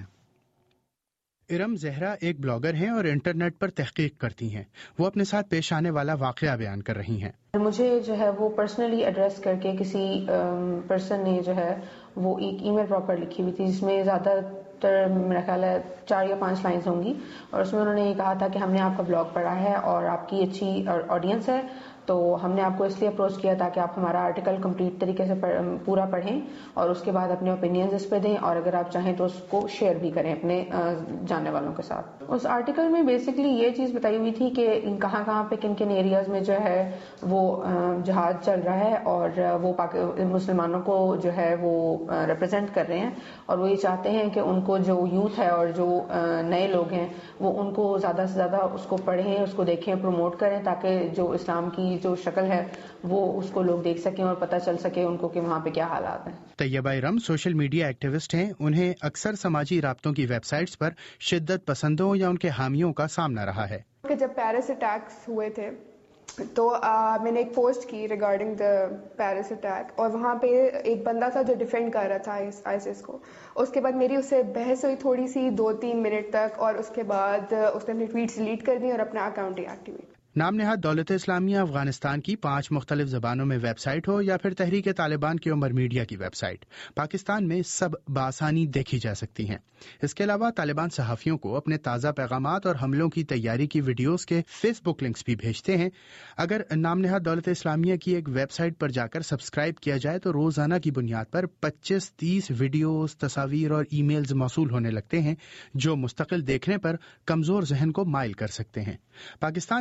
इरम जहरा एक ब्लॉगर हैं और इंटरनेट पर तहकीक करती हैं। वो अपने साथ पेश आने वाला वाकया बयान कर रही हैं। मुझे जो है वो पर्सनली एड्रेस करके किसी पर्सन ने जो है वो एक ईमेल प्रॉपर लिखी हुई थी जिसमें ज़्यादातर मेरा ख्याल है चार या पांच लाइंस होंगी और उसमें उन्होंने ये कहा था कि हमने आपका ब्लॉग पढ़ा है और आपकी अच्छी ऑडियंस है, तो हमने आपको इसलिए अप्रोच किया ताकि आप हमारा आर्टिकल कंप्लीट तरीके से पढ़, पूरा पढ़ें और उसके बाद अपने ओपिनियंस इस पे दें और अगर आप चाहें तो उसको शेयर भी करें अपने जानने वालों के साथ। उस आर्टिकल में बेसिकली ये चीज़ बताई हुई थी कि कहाँ कहाँ पे किन किन एरियाज में जो है वो जहाज चल रहा है और वो मुसलमानों को जो है वो रिप्रेजेंट कर रहे हैं और वो ये चाहते हैं कि उनको जो यूथ है और जो नए लोग हैं वो उनको ज़्यादा से ज़्यादा उसको पढ़ें, उसको देखें, प्रमोट करें ताकि जो इस्लाम की जो शक्ल है वो उसको लोग देख सकें और पता चल सके उनको कि वहाँ पे क्या हालात हैं। Tayyaba Iram social media activist हैं। उन्हें अक्सर समाजी राब्तों की वेबसाइट्स पर शिद्दत पसंदों या उनके हामियों का सामना रहा है। जब पेरिस अटैक्स हुए थे तो आ, मैंने एक पोस्ट की रिगार्डिंग द पेरिस अटैक और वहाँ पे एक बंदा था जो डिफेंड कर रहा था आईसिस को। उसके बाद मेरी उससे बहस हुई थोड़ी सी दो तीन मिनट तक और उसके बाद उसने अपनी ट्वीट्स डिलीट कर दी और अपना अकाउंट डीएक्टिवेट। नाम नेहाद दौलत इस्लामिया अफगानिस्तान की पांच मुख्तलिफ जबानों में वेबसाइट हो या फिर तहरीक तालिबान की उमर मीडिया की वेबसाइट, पाकिस्तान में सब बासानी देखी जा सकती हैं। इसके अलावा तालिबान सहाफियों को अपने ताज़ा पैगामात और हमलों की तैयारी की वीडियोस के फेसबुक लिंक्स भी भेजते हैं। अगर नाम नेहाद दौलत इस्लामिया की एक वेबसाइट पर जाकर सब्सक्राइब किया जाए तो रोजाना की बुनियाद पर पच्चीस तीस वीडियोस, तस्वीर और ईमेल्स मौसूल होने लगते हैं जो मुस्तकिल देखने पर कमजोर जहन को माइल कर सकते हैं। पाकिस्तान में साइबर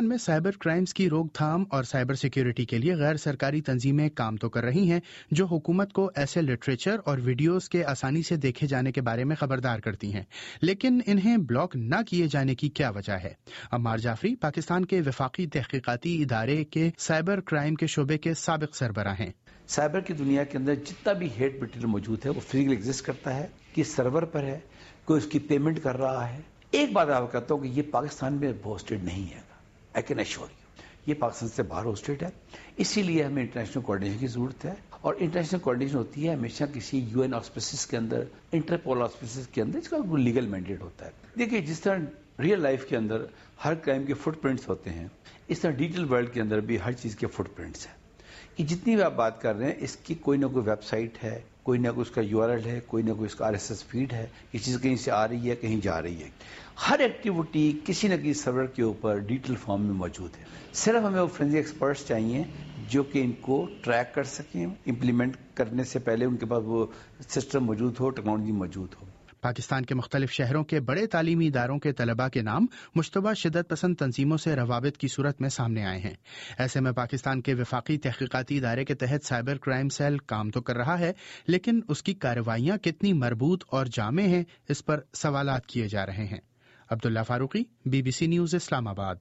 साइबर क्राइम्स की रोकथाम और साइबर सिक्योरिटी के लिए गैर सरकारी तंजीमें काम तो कर रही हैं जो हुकूमत को ऐसे लिटरेचर और वीडियोस के आसानी से देखे जाने के बारे में खबरदार करती हैं, लेकिन इन्हें ब्लॉक न किए जाने की क्या वजह है? अम्मार जाफरी पाकिस्तान के वफाकी तहकीकाती इदारे के साइबर क्राइम के शोबे के साबिक सरबराह हैं। साइबर की दुनिया के अंदर जितना भी हेट मटेरियल मौजूद है वो फिजिकली एग्जिस्ट करता है, कि सर्वर पर है, कोई उसकी पेमेंट कर रहा है। एक बात आप कहता हूँ कि ये पाकिस्तान में होस्टेड नहीं है, आई कैन एश्योर यू, ये पाकिस्तान से बाहर होस्टेड है। इसीलिए हमें इंटरनेशनल कोऑर्डिनेशन की जरूरत है, और इंटरनेशनल कोऑर्डिनेशन होती है हमेशा किसी यूएन ऑस्पिसेस के अंदर, इंटरपोल ऑस्पिसेस के अंदर, इसका लीगल मैंडेट होता है। देखिए, जिस तरह रियल लाइफ के अंदर हर क्राइम के फुटप्रिंट्स होते हैं, इस तरह डिजिटल वर्ल्ड के अंदर भी हर चीज के फुटप्रिंट्स हैं। कि जितनी भी आप बात कर रहे हैं, इसकी कोई ना कोई वेबसाइट है, कोई ना कोई उसका यूआरएल है, कोई ना कोई इसका आरएसएस फीड है, ये चीज कहीं से आ रही है, कहीं जा रही है। हर एक्टिविटी किसी न किसी सर्वर के ऊपर डिजिटल फॉर्म में मौजूद है। सिर्फ हमें वो फोरेंसिक एक्सपर्ट्स चाहिए जो कि इनको ट्रैक कर सकें, इम्प्लीमेंट करने से पहले उनके पास वो सिस्टम मौजूद हो, टेक्नोलॉजी मौजूद हो। पाकिस्तान के मुख्तलिफ शहरों के बड़े तालीमी इदारों के तलबा के नाम मुश्तबा शिद्दत पसंद तंजीमों से रवाबित की सूरत में सामने आए हैं। ऐसे में पाकिस्तान के वफाकी तहकीकाती इदारे के तहत साइबर क्राइम सेल काम तो कर रहा है, लेकिन उसकी कार्रवाइयां कितनी मरबूत और जामे हैं, इस पर सवालात किए जा रहे हैं। Abdullah Farooqui, BBC news, Islamabad.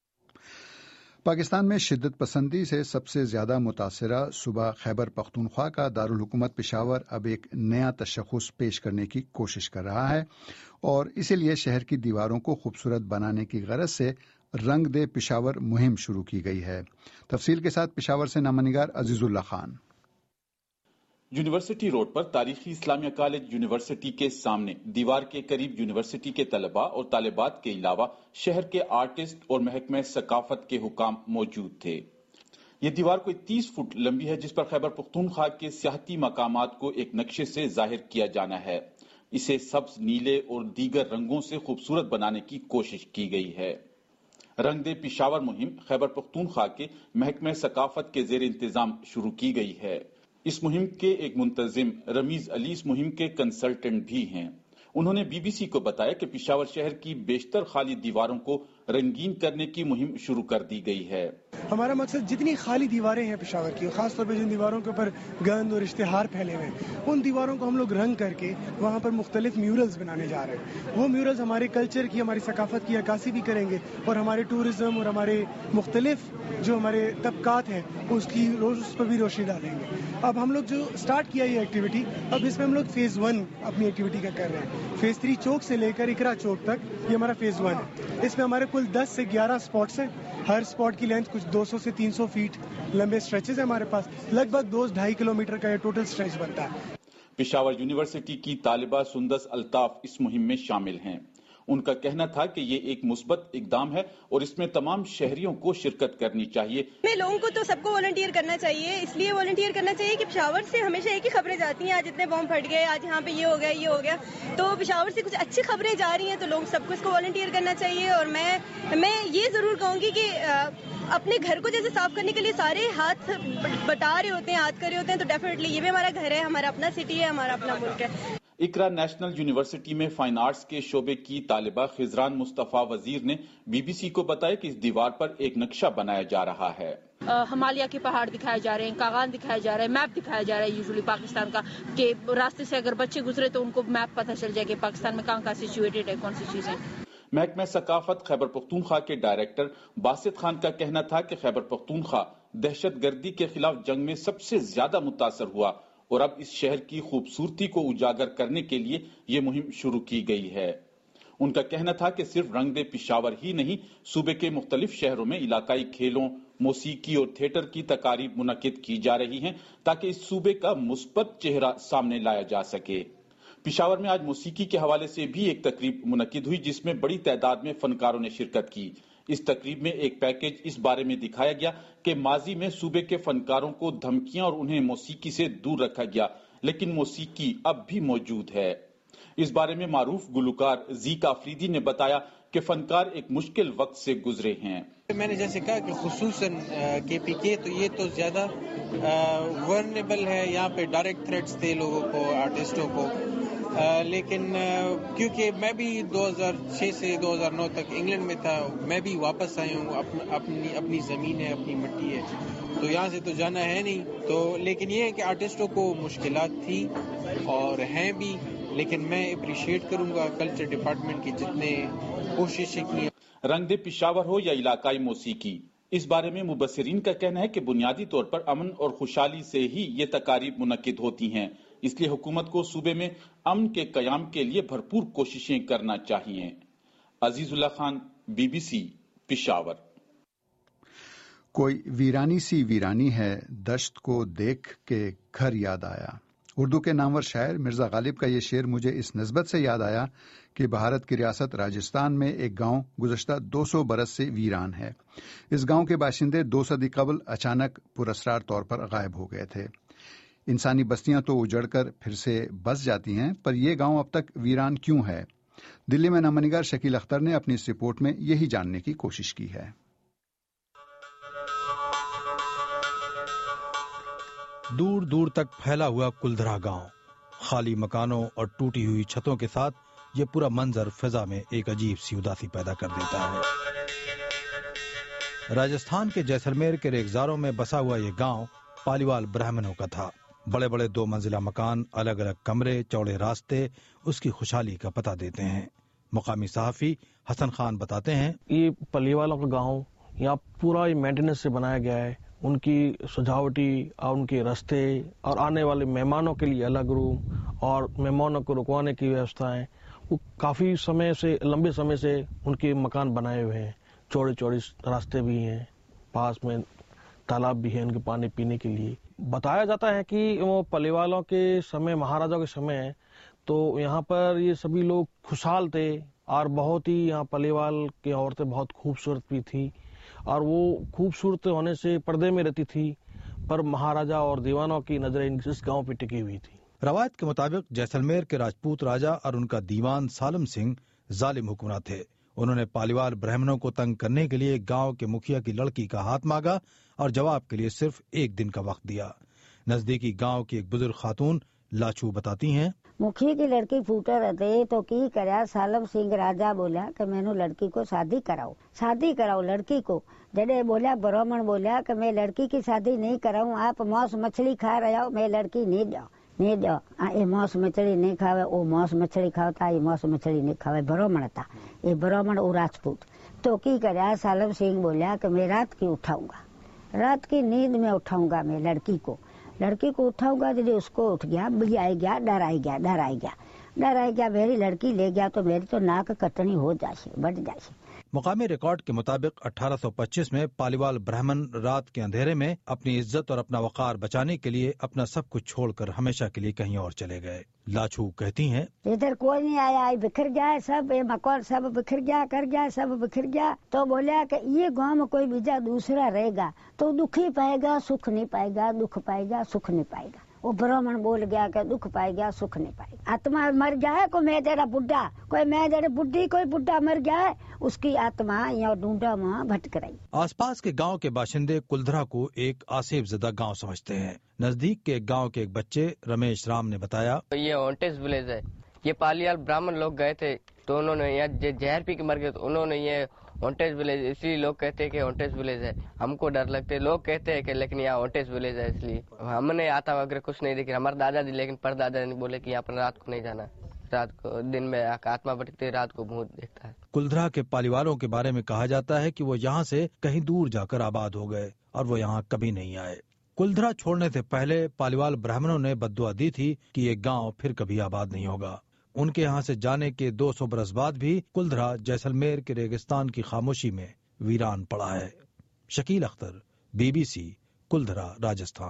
पाकिस्तान में शिद्दत पसंदी से सबसे ज्यादा मुतासरा सूबा खैबर पख्तूनख्वा का दारुल हुकूमत पेशावर अब एक नया तशख़्ख़ुस पेश करने की कोशिश कर रहा है, और इसीलिए शहर की दीवारों को खूबसूरत बनाने की गरज से रंग दे पेशावर मुहिम शुरू की गई है। तफसील के साथ पेशावर से नामनिगार अजीजुल्ला खान। यूनिवर्सिटी रोड पर तारीखी इस्लामिया कॉलेज यूनिवर्सिटी के सामने दीवार के करीब यूनिवर्सिटी के तलबा और तालिबात के अलावा शहर के आर्टिस्ट और महकमे सकाफत के हुकाम मौजूद थे। ये दीवार कोई तीस फुट लंबी है, जिस पर खैबर पख्तूनख्वा के सियाहती मकामात को एक नक्शे से जाहिर किया जाना है। इसे सब्ज, नीले और दीगर रंगों से खूबसूरत बनाने की कोशिश की गई है। रंग दे पेशावर मुहिम खैबर पख्तूनख्वा के महकमे सकाफत के जेर इंतजाम शुरू की गई है। इस मुहिम के एक मुंतजिम रमीज अली इस मुहिम के कंसल्टेंट भी हैं। उन्होंने बीबीसी को बताया कि पेशावर शहर की बेशतर खाली दीवारों को रंगीन करने की मुहिम शुरू कर दी गई है। हमारा मकसद जितनी खाली दीवारें हैं पेशावर की, खासतौर पर जिन दीवारों के ऊपर गंद और इश्तिहार फैले हुए हैं, उन दीवारों को हम लोग रंग करके वहाँ पर मुख्तलिफ म्यूरल्स बनाने जा रहे हैं। वो म्यूरल्स हमारे कल्चर की, हमारी सकाफत की अक्कासी भी करेंगे, और हमारे टूरिज्म और हमारे मुख्तलिफ जो हमारे तबकात हैं उसकी उस पर भी रोशनी डालेंगे। अब हम लोग जो स्टार्ट किया ये एक्टिविटी, अब इसमें हम लोग फेज वन अपनी एक्टिविटी का कर रहे हैं। फेज थ्री चौक से लेकर इकरा चौक तक ये हमारा फेज वन है। इसमें हमारे कुल दस से ग्यारह स्पॉट्स हैं। हर स्पॉट की लेंथ कुछ दो सौ से तीन सौ फीट लंबे स्ट्रेचेस है हमारे पास। लगभग दो ढाई किलोमीटर का ये टोटल स्ट्रेच बनता है। पेशावर यूनिवर्सिटी की तालिबा सुंदस अल्ताफ इस मुहिम में शामिल हैं। उनका कहना था कि ये एक मुस्बत इकदाम है और इसमें तमाम शहरियों को शिरकत करनी चाहिए। मैं लोगों को तो सबको वॉलंटियर करना चाहिए, इसलिए वॉलंटियर करना चाहिए कि पेशावर से हमेशा एक ही खबरें जाती हैं, आज इतने बॉम्ब फट गए, आज यहाँ पे ये हो गया ये हो गया, तो पेशावर से कुछ अच्छी खबरें जा रही हैं, तो लोग सबको इसको वॉलंटियर करना चाहिए। और मैं मैं ये जरूर कहूँगी कि अपने घर को जैसे साफ करने के लिए सारे हाथ बटा रहे होते हैं, हाथ कर रहे होते हैं, तो डेफिनेटली ये भी हमारा घर है, हमारा अपना सिटी है, हमारा अपना मुल्क है। इकरा नेशनल यूनिवर्सिटी में फाइन आर्ट्स के शोबे की तालिबा खिजरान मुस्तफा वजीर ने बीबीसी को बताया कि इस दीवार पर एक नक्शा बनाया जा रहा है। हिमालय के पहाड़ दिखाए जा रहे हैं, कागान दिखाया जा रहा है, मैप दिखाया जा रहा है यूजुअली पाकिस्तान का, कि रास्ते से अगर बच्चे गुजरे तो उनको मैप पता चल जाए कि पाकिस्तान में कहाँ कहाँ सिचुएटेड है, कौन सी चीजें। महकमा सकाफत खैबर पख्तूनख्वा के डायरेक्टर बासित खान का कहना था कि खैबर पख्तूनख्वा दहशत गर्दी के खिलाफ जंग में सबसे ज्यादा मुतासर हुआ और अब इस शहर की खूबसूरती को उजागर करने के लिए ये मुहिम शुरू की गई है। उनका कहना था कि सिर्फ रंग दे पेशावर ही नहीं, सूबे के मुख्तलिफ शहरों में इलाकाई खेलों, मौसीकी और थिएटर की तकारीब मुनक्किद की जा रही हैं ताकि इस सूबे का मुस्बत चेहरा सामने लाया जा सके। पेशावर में आज मौसीकी के हवाले से भी एक तकरीब मुनक्किद हुई जिसमें बड़ी तादाद में फनकारों ने शिरकत की। इस तकरीब में एक पैकेज इस बारे में दिखाया गया कि माजी में सूबे के फनकारों को धमकियां और उन्हें मौसीकी से दूर रखा गया, लेकिन मौसीकी अब भी मौजूद है। इस बारे में मारूफ गुलकार जीका अफरीदी ने बताया कि फनकार एक मुश्किल वक्त से गुजरे हैं। میں نے جیسے کہا کہ خصوصاً کے پی کے تو یہ تو زیادہ ورنیبل ہے، یہاں پہ ڈائریکٹ تھریٹس تھے لوگوں کو، آرٹسٹوں کو، لیکن کیونکہ میں بھی دو ہزار چھ سے دو ہزار نو تک انگلینڈ میں تھا، میں بھی واپس آیا ہوں، اپنی اپنی زمین ہے، اپنی مٹی ہے، تو یہاں سے تو جانا ہے نہیں، تو لیکن یہ ہے کہ آرٹسٹوں کو مشکلات تھی اور ہیں بھی، لیکن میں اپریشیٹ کروں گا کلچر ڈپارٹمنٹ کی جتنے کوششیں کی۔ رنگ دے پشاور ہو یا علاقائی موسیقی، اس بارے میں مبصرین کا کہنا ہے کہ بنیادی طور پر امن اور خوشحالی سے ہی یہ تقاریب منعقد ہوتی ہیں، اس لیے حکومت کو صوبے میں امن کے قیام کے لیے بھرپور کوششیں کرنا چاہیے۔ Aziz Ullah Khan, B B C, Peshawar. کوئی ویرانی سی ویرانی ہے، دشت کو دیکھ کے گھر یاد آیا۔ اردو کے نامور شاعر مرزا غالب کا یہ شعر مجھے اس نسبت سے یاد آیا کہ بھارت کی ریاست راجستھان میں ایک گاؤں گزشتہ دو سو برس سے ویران ہے۔ اس گاؤں کے باشندے دو صدی قبل اچانک پراسرار طور پر غائب ہو گئے تھے۔ انسانی بستیاں تو اجڑ کر پھر سے بس جاتی ہیں، پر یہ گاؤں اب تک ویران کیوں ہے؟ دلی میں نامہ نگار شکیل اختر نے اپنی اس رپورٹ میں یہی جاننے کی کوشش کی ہے۔ دور دور تک پھیلا ہوا کلدھرا گاؤں، خالی مکانوں اور ٹوٹی ہوئی چھتوں کے ساتھ یہ پورا منظر فضا میں ایک عجیب سی اداسی پیدا کر دیتا ہے۔ راجستھان کے جیسلمیر کے ریگزاروں میں بسا ہوا یہ گاؤں پالیوال برہمنوں کا تھا۔ بڑے بڑے دو منزلہ مکان، الگ الگ کمرے، چوڑے راستے اس کی خوشحالی کا پتہ دیتے ہیں۔ مقامی صحافی حسن خان بتاتے ہیں، یہ پلیوالوں کا گاؤں یہاں پورا مینٹیننس سے بنایا گیا ہے، ان کی سجاوٹی اور ان کے راستے اور آنے والے مہمانوں کے لیے الگ روم اور مہمانوں کو رکوانے کی ویوستھائیں، وہ کافی سمے سے لمبے سمے سے ان کے مکان بنائے ہوئے ہیں، چوڑے چوڑے راستے بھی ہیں، پاس میں تالاب بھی ہے ان کے پانی پینے کے لیے۔ بتایا جاتا ہے کہ وہ پلیوالوں کے سمے، مہاراجا کے سمے تو یہاں پر یہ سبھی لوگ خوشحال تھے اور بہت ہی یہاں پلیوال کی عورتیں بہت خوبصورت بھی تھی اور وہ خوبصورت ہونے سے پردے میں رہتی تھی، پر مہاراجا اور دیوانوں کی نظریں اس گاؤں پہ ٹکی ہوئی تھی۔ روایت کے مطابق جیسلمیر کے راجپوت راجا اور ان کا دیوان سالم سنگھ ظالم حکمراں تھے۔ انہوں نے پالیوال برہمنوں کو تنگ کرنے کے لیے گاؤں کے مکھیا کی لڑکی کا ہاتھ مانگا اور جواب کے لیے صرف ایک دن کا وقت دیا۔ نزدیکی گاؤں کی ایک بزرگ خاتون لاچو بتاتی ہیں، مکھی کی لڑکی پھوٹا رہتے تو کی کریا سالم سنگھ راجا بولیا کہ میں نے لڑکی کو شادی کراؤ شادی کراؤ لڑکی کو۔ جڈے بولیا برہمن بولیا کہ میں لڑکی کی شادی نہیں کراؤں، آپ ماس مچھلی کھا رہے ہو، میں لڑکی نہیں جاؤ نہیں جاؤ یہ ماس مچھلی نہیں کھاوے، وہ ماس مچھلی کھاتا، یہ ماس مچھلی نہیں کھاوے، برہمن تھا یہ برہمن وہ راجپوت۔ تو کی کریا سالم سنگھ بولیا کہ میں رات کی اٹھاؤں گا، رات کی نیند میں اٹھاؤں گا میں لڑکی کو لڑکی کو اٹھاؤں گا۔ جب اس کو اٹھ گیا بھی آئی گیا ڈر آئی گیا ڈر آئی گیا ڈر آئی گیا میری لڑکی لے گیا تو میری تو ناک کٹنی ہو جائے بڑھ جائے۔ مقامی ریکارڈ کے مطابق اٹھارہ سو پچیس میں پالیوال برہمن رات کے اندھیرے میں اپنی عزت اور اپنا وقار بچانے کے لیے اپنا سب کچھ چھوڑ کر ہمیشہ کے لیے کہیں اور چلے گئے۔ لاچو کہتی ہیں، ادھر کوئی نہیں آیا، بکھر گیا سب، یہ مکان سب بکھر گیا کر گیا سب بکھر گیا۔ تو بولیا کہ یہ گاؤں میں کوئی بیجا دوسرا رہے گا تو دکھ ہی پائے گا، سکھ نہیں پائے گا، دکھ پائے گا سکھ نہیں پائے گا۔ وہ برہمن بول گیا کہ دکھ پائے گا سکھ نہیں پائے گا۔ آتما مر جائے کوئی میں تیرا بڈھا کوئی میں تیرے بڈھی کوئی بڈھا مر جائے اس کی آتما یا ڈونڈا ماں بھٹک رہی۔ آس پاس کے گاؤں کے باشندے کلدھرا کو ایک آسیب زدہ گاؤں سمجھتے ہیں۔ نزدیک کے گاؤں کے ایک بچے رمیش رام نے بتایا، یہ ہونٹس ولیج ہے، یہ پالیال برہمن لوگ گئے تھے تو انہوں نے یہاں زہر پی کے مر گئے تو انہوں نے یہ ہونٹس ولیج، اس لیے لوگ کہتے ہیں کہ ہونٹس ولیج ہے۔ ہم کو ڈر لگتے، لوگ کہتے ہیں کہ لیکن یہاں ہونٹس ولیج ہے، اس لیے ہم نے آتا وغیرہ کچھ نہیں دیکھا، ہمارے دادا جی لیکن پر دادا نے بولے کہ یہاں پر رات کو نہیں جانا، رات کو دن میں آتما بھٹکتی ہے، رات کو بھوت دیکھتا ہے۔ کلدھرا کے پالیوالوں کے بارے میں کہا جاتا ہے کہ وہ یہاں سے کہیں دور جا کر آباد ہو گئے اور وہ یہاں کبھی نہیں آئے۔ کلدھرا چھوڑنے سے پہلے پالیوال برہمنوں نے بددعا دی تھی کہ یہ گاؤں پھر کبھی آباد نہیں ہوگا۔ ان کے یہاں سے جانے کے دو سو برس بعد بھی کلدھرا جیسلمیر کے ریگستان کی خاموشی میں ویران پڑا ہے۔ Shakeel Akhtar, B B C, Kuldhara, Rajasthan.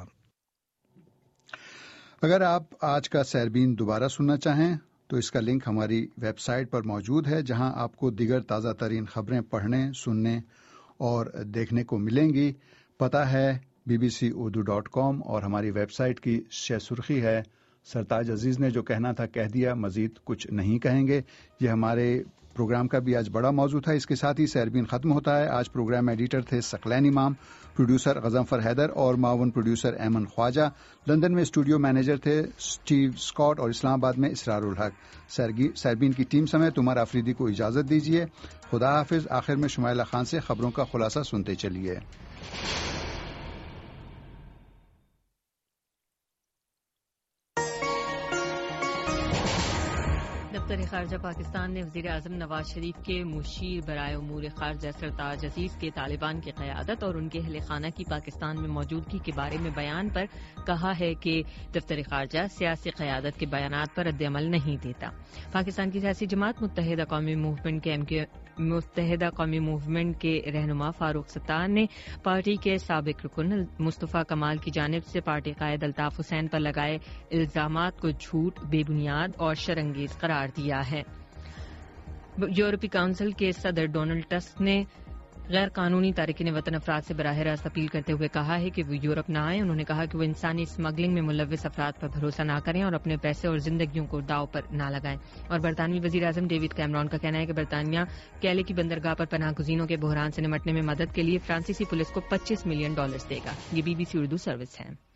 اگر آپ آج کا سیربین دوبارہ سننا چاہیں تو اس کا لنک ہماری ویب سائٹ پر موجود ہے، جہاں آپ کو دیگر تازہ ترین خبریں پڑھنے، سننے اور دیکھنے کو ملیں گی۔ پتہ ہے B B C Urdu dot com اور ہماری ویب سائٹ کی شہ سرخی ہے سرتاج عزیز نے جو کہنا تھا کہہ دیا، مزید کچھ نہیں کہیں گے۔ یہ ہمارے پروگرام کا بھی آج بڑا موضوع تھا۔ اس کے ساتھ ہی سیربین ختم ہوتا ہے۔ آج پروگرام ایڈیٹر تھے ثقلین امام، پروڈیوسر غضنفر حیدر اور معاون پروڈیوسر ایمن خواجہ۔ لندن میں اسٹوڈیو مینیجر تھے اسٹیو اسکاٹ اور اسلام آباد میں اسرار الحق۔ سیربین کی ٹیم سمیت عمر آفریدی کو اجازت دیجیے۔ خدا حافظ۔ آخر میں شمائلہ خان سے خبروں کا خلاصہ سنتے چلیے۔ دفتر خارجہ پاکستان نے وزیر اعظم نواز شریف کے مشیر برائے امور خارجہ سرتاج عزیز کے طالبان کی قیادت اور ان کے اہل خانہ کی پاکستان میں موجودگی کے بارے میں بیان پر کہا ہے کہ دفتر خارجہ سیاسی قیادت کے بیانات پر رد عمل نہیں دیتا۔ پاکستان کی سیاسی جماعت متحدہ قومی موومنٹ کے ایم کیو متحدہ قومی موومنٹ کے رہنما فاروق ستار نے پارٹی کے سابق رکن مصطفیٰ کمال کی جانب سے پارٹی قائد الطاف حسین پر لگائے الزامات کو جھوٹ، بے بنیاد اور شرانگیز قرار دیا ہے۔ یورپی کونسل کے صدر ڈونلڈ ٹسک نے غیر قانونی تارکین وطن افراد سے براہ راست اپیل کرتے ہوئے کہا ہے کہ وہ یورپ نہ آئیں۔ انہوں نے کہا کہ وہ انسانی اسمگلنگ میں ملوث افراد پر بھروسہ نہ کریں اور اپنے پیسے اور زندگیوں کو داؤ پر نہ لگائیں۔ اور برطانوی وزیر اعظم ڈیوڈ کیمرون کا کہنا ہے کہ برطانیہ کیلے کی بندرگاہ پر پناہ گزینوں کے بحران سے نمٹنے میں مدد کے لیے فرانسیسی پولیس کو پچیس ملین ڈالرز دے گا۔ یہ B B C Urdu service ہے۔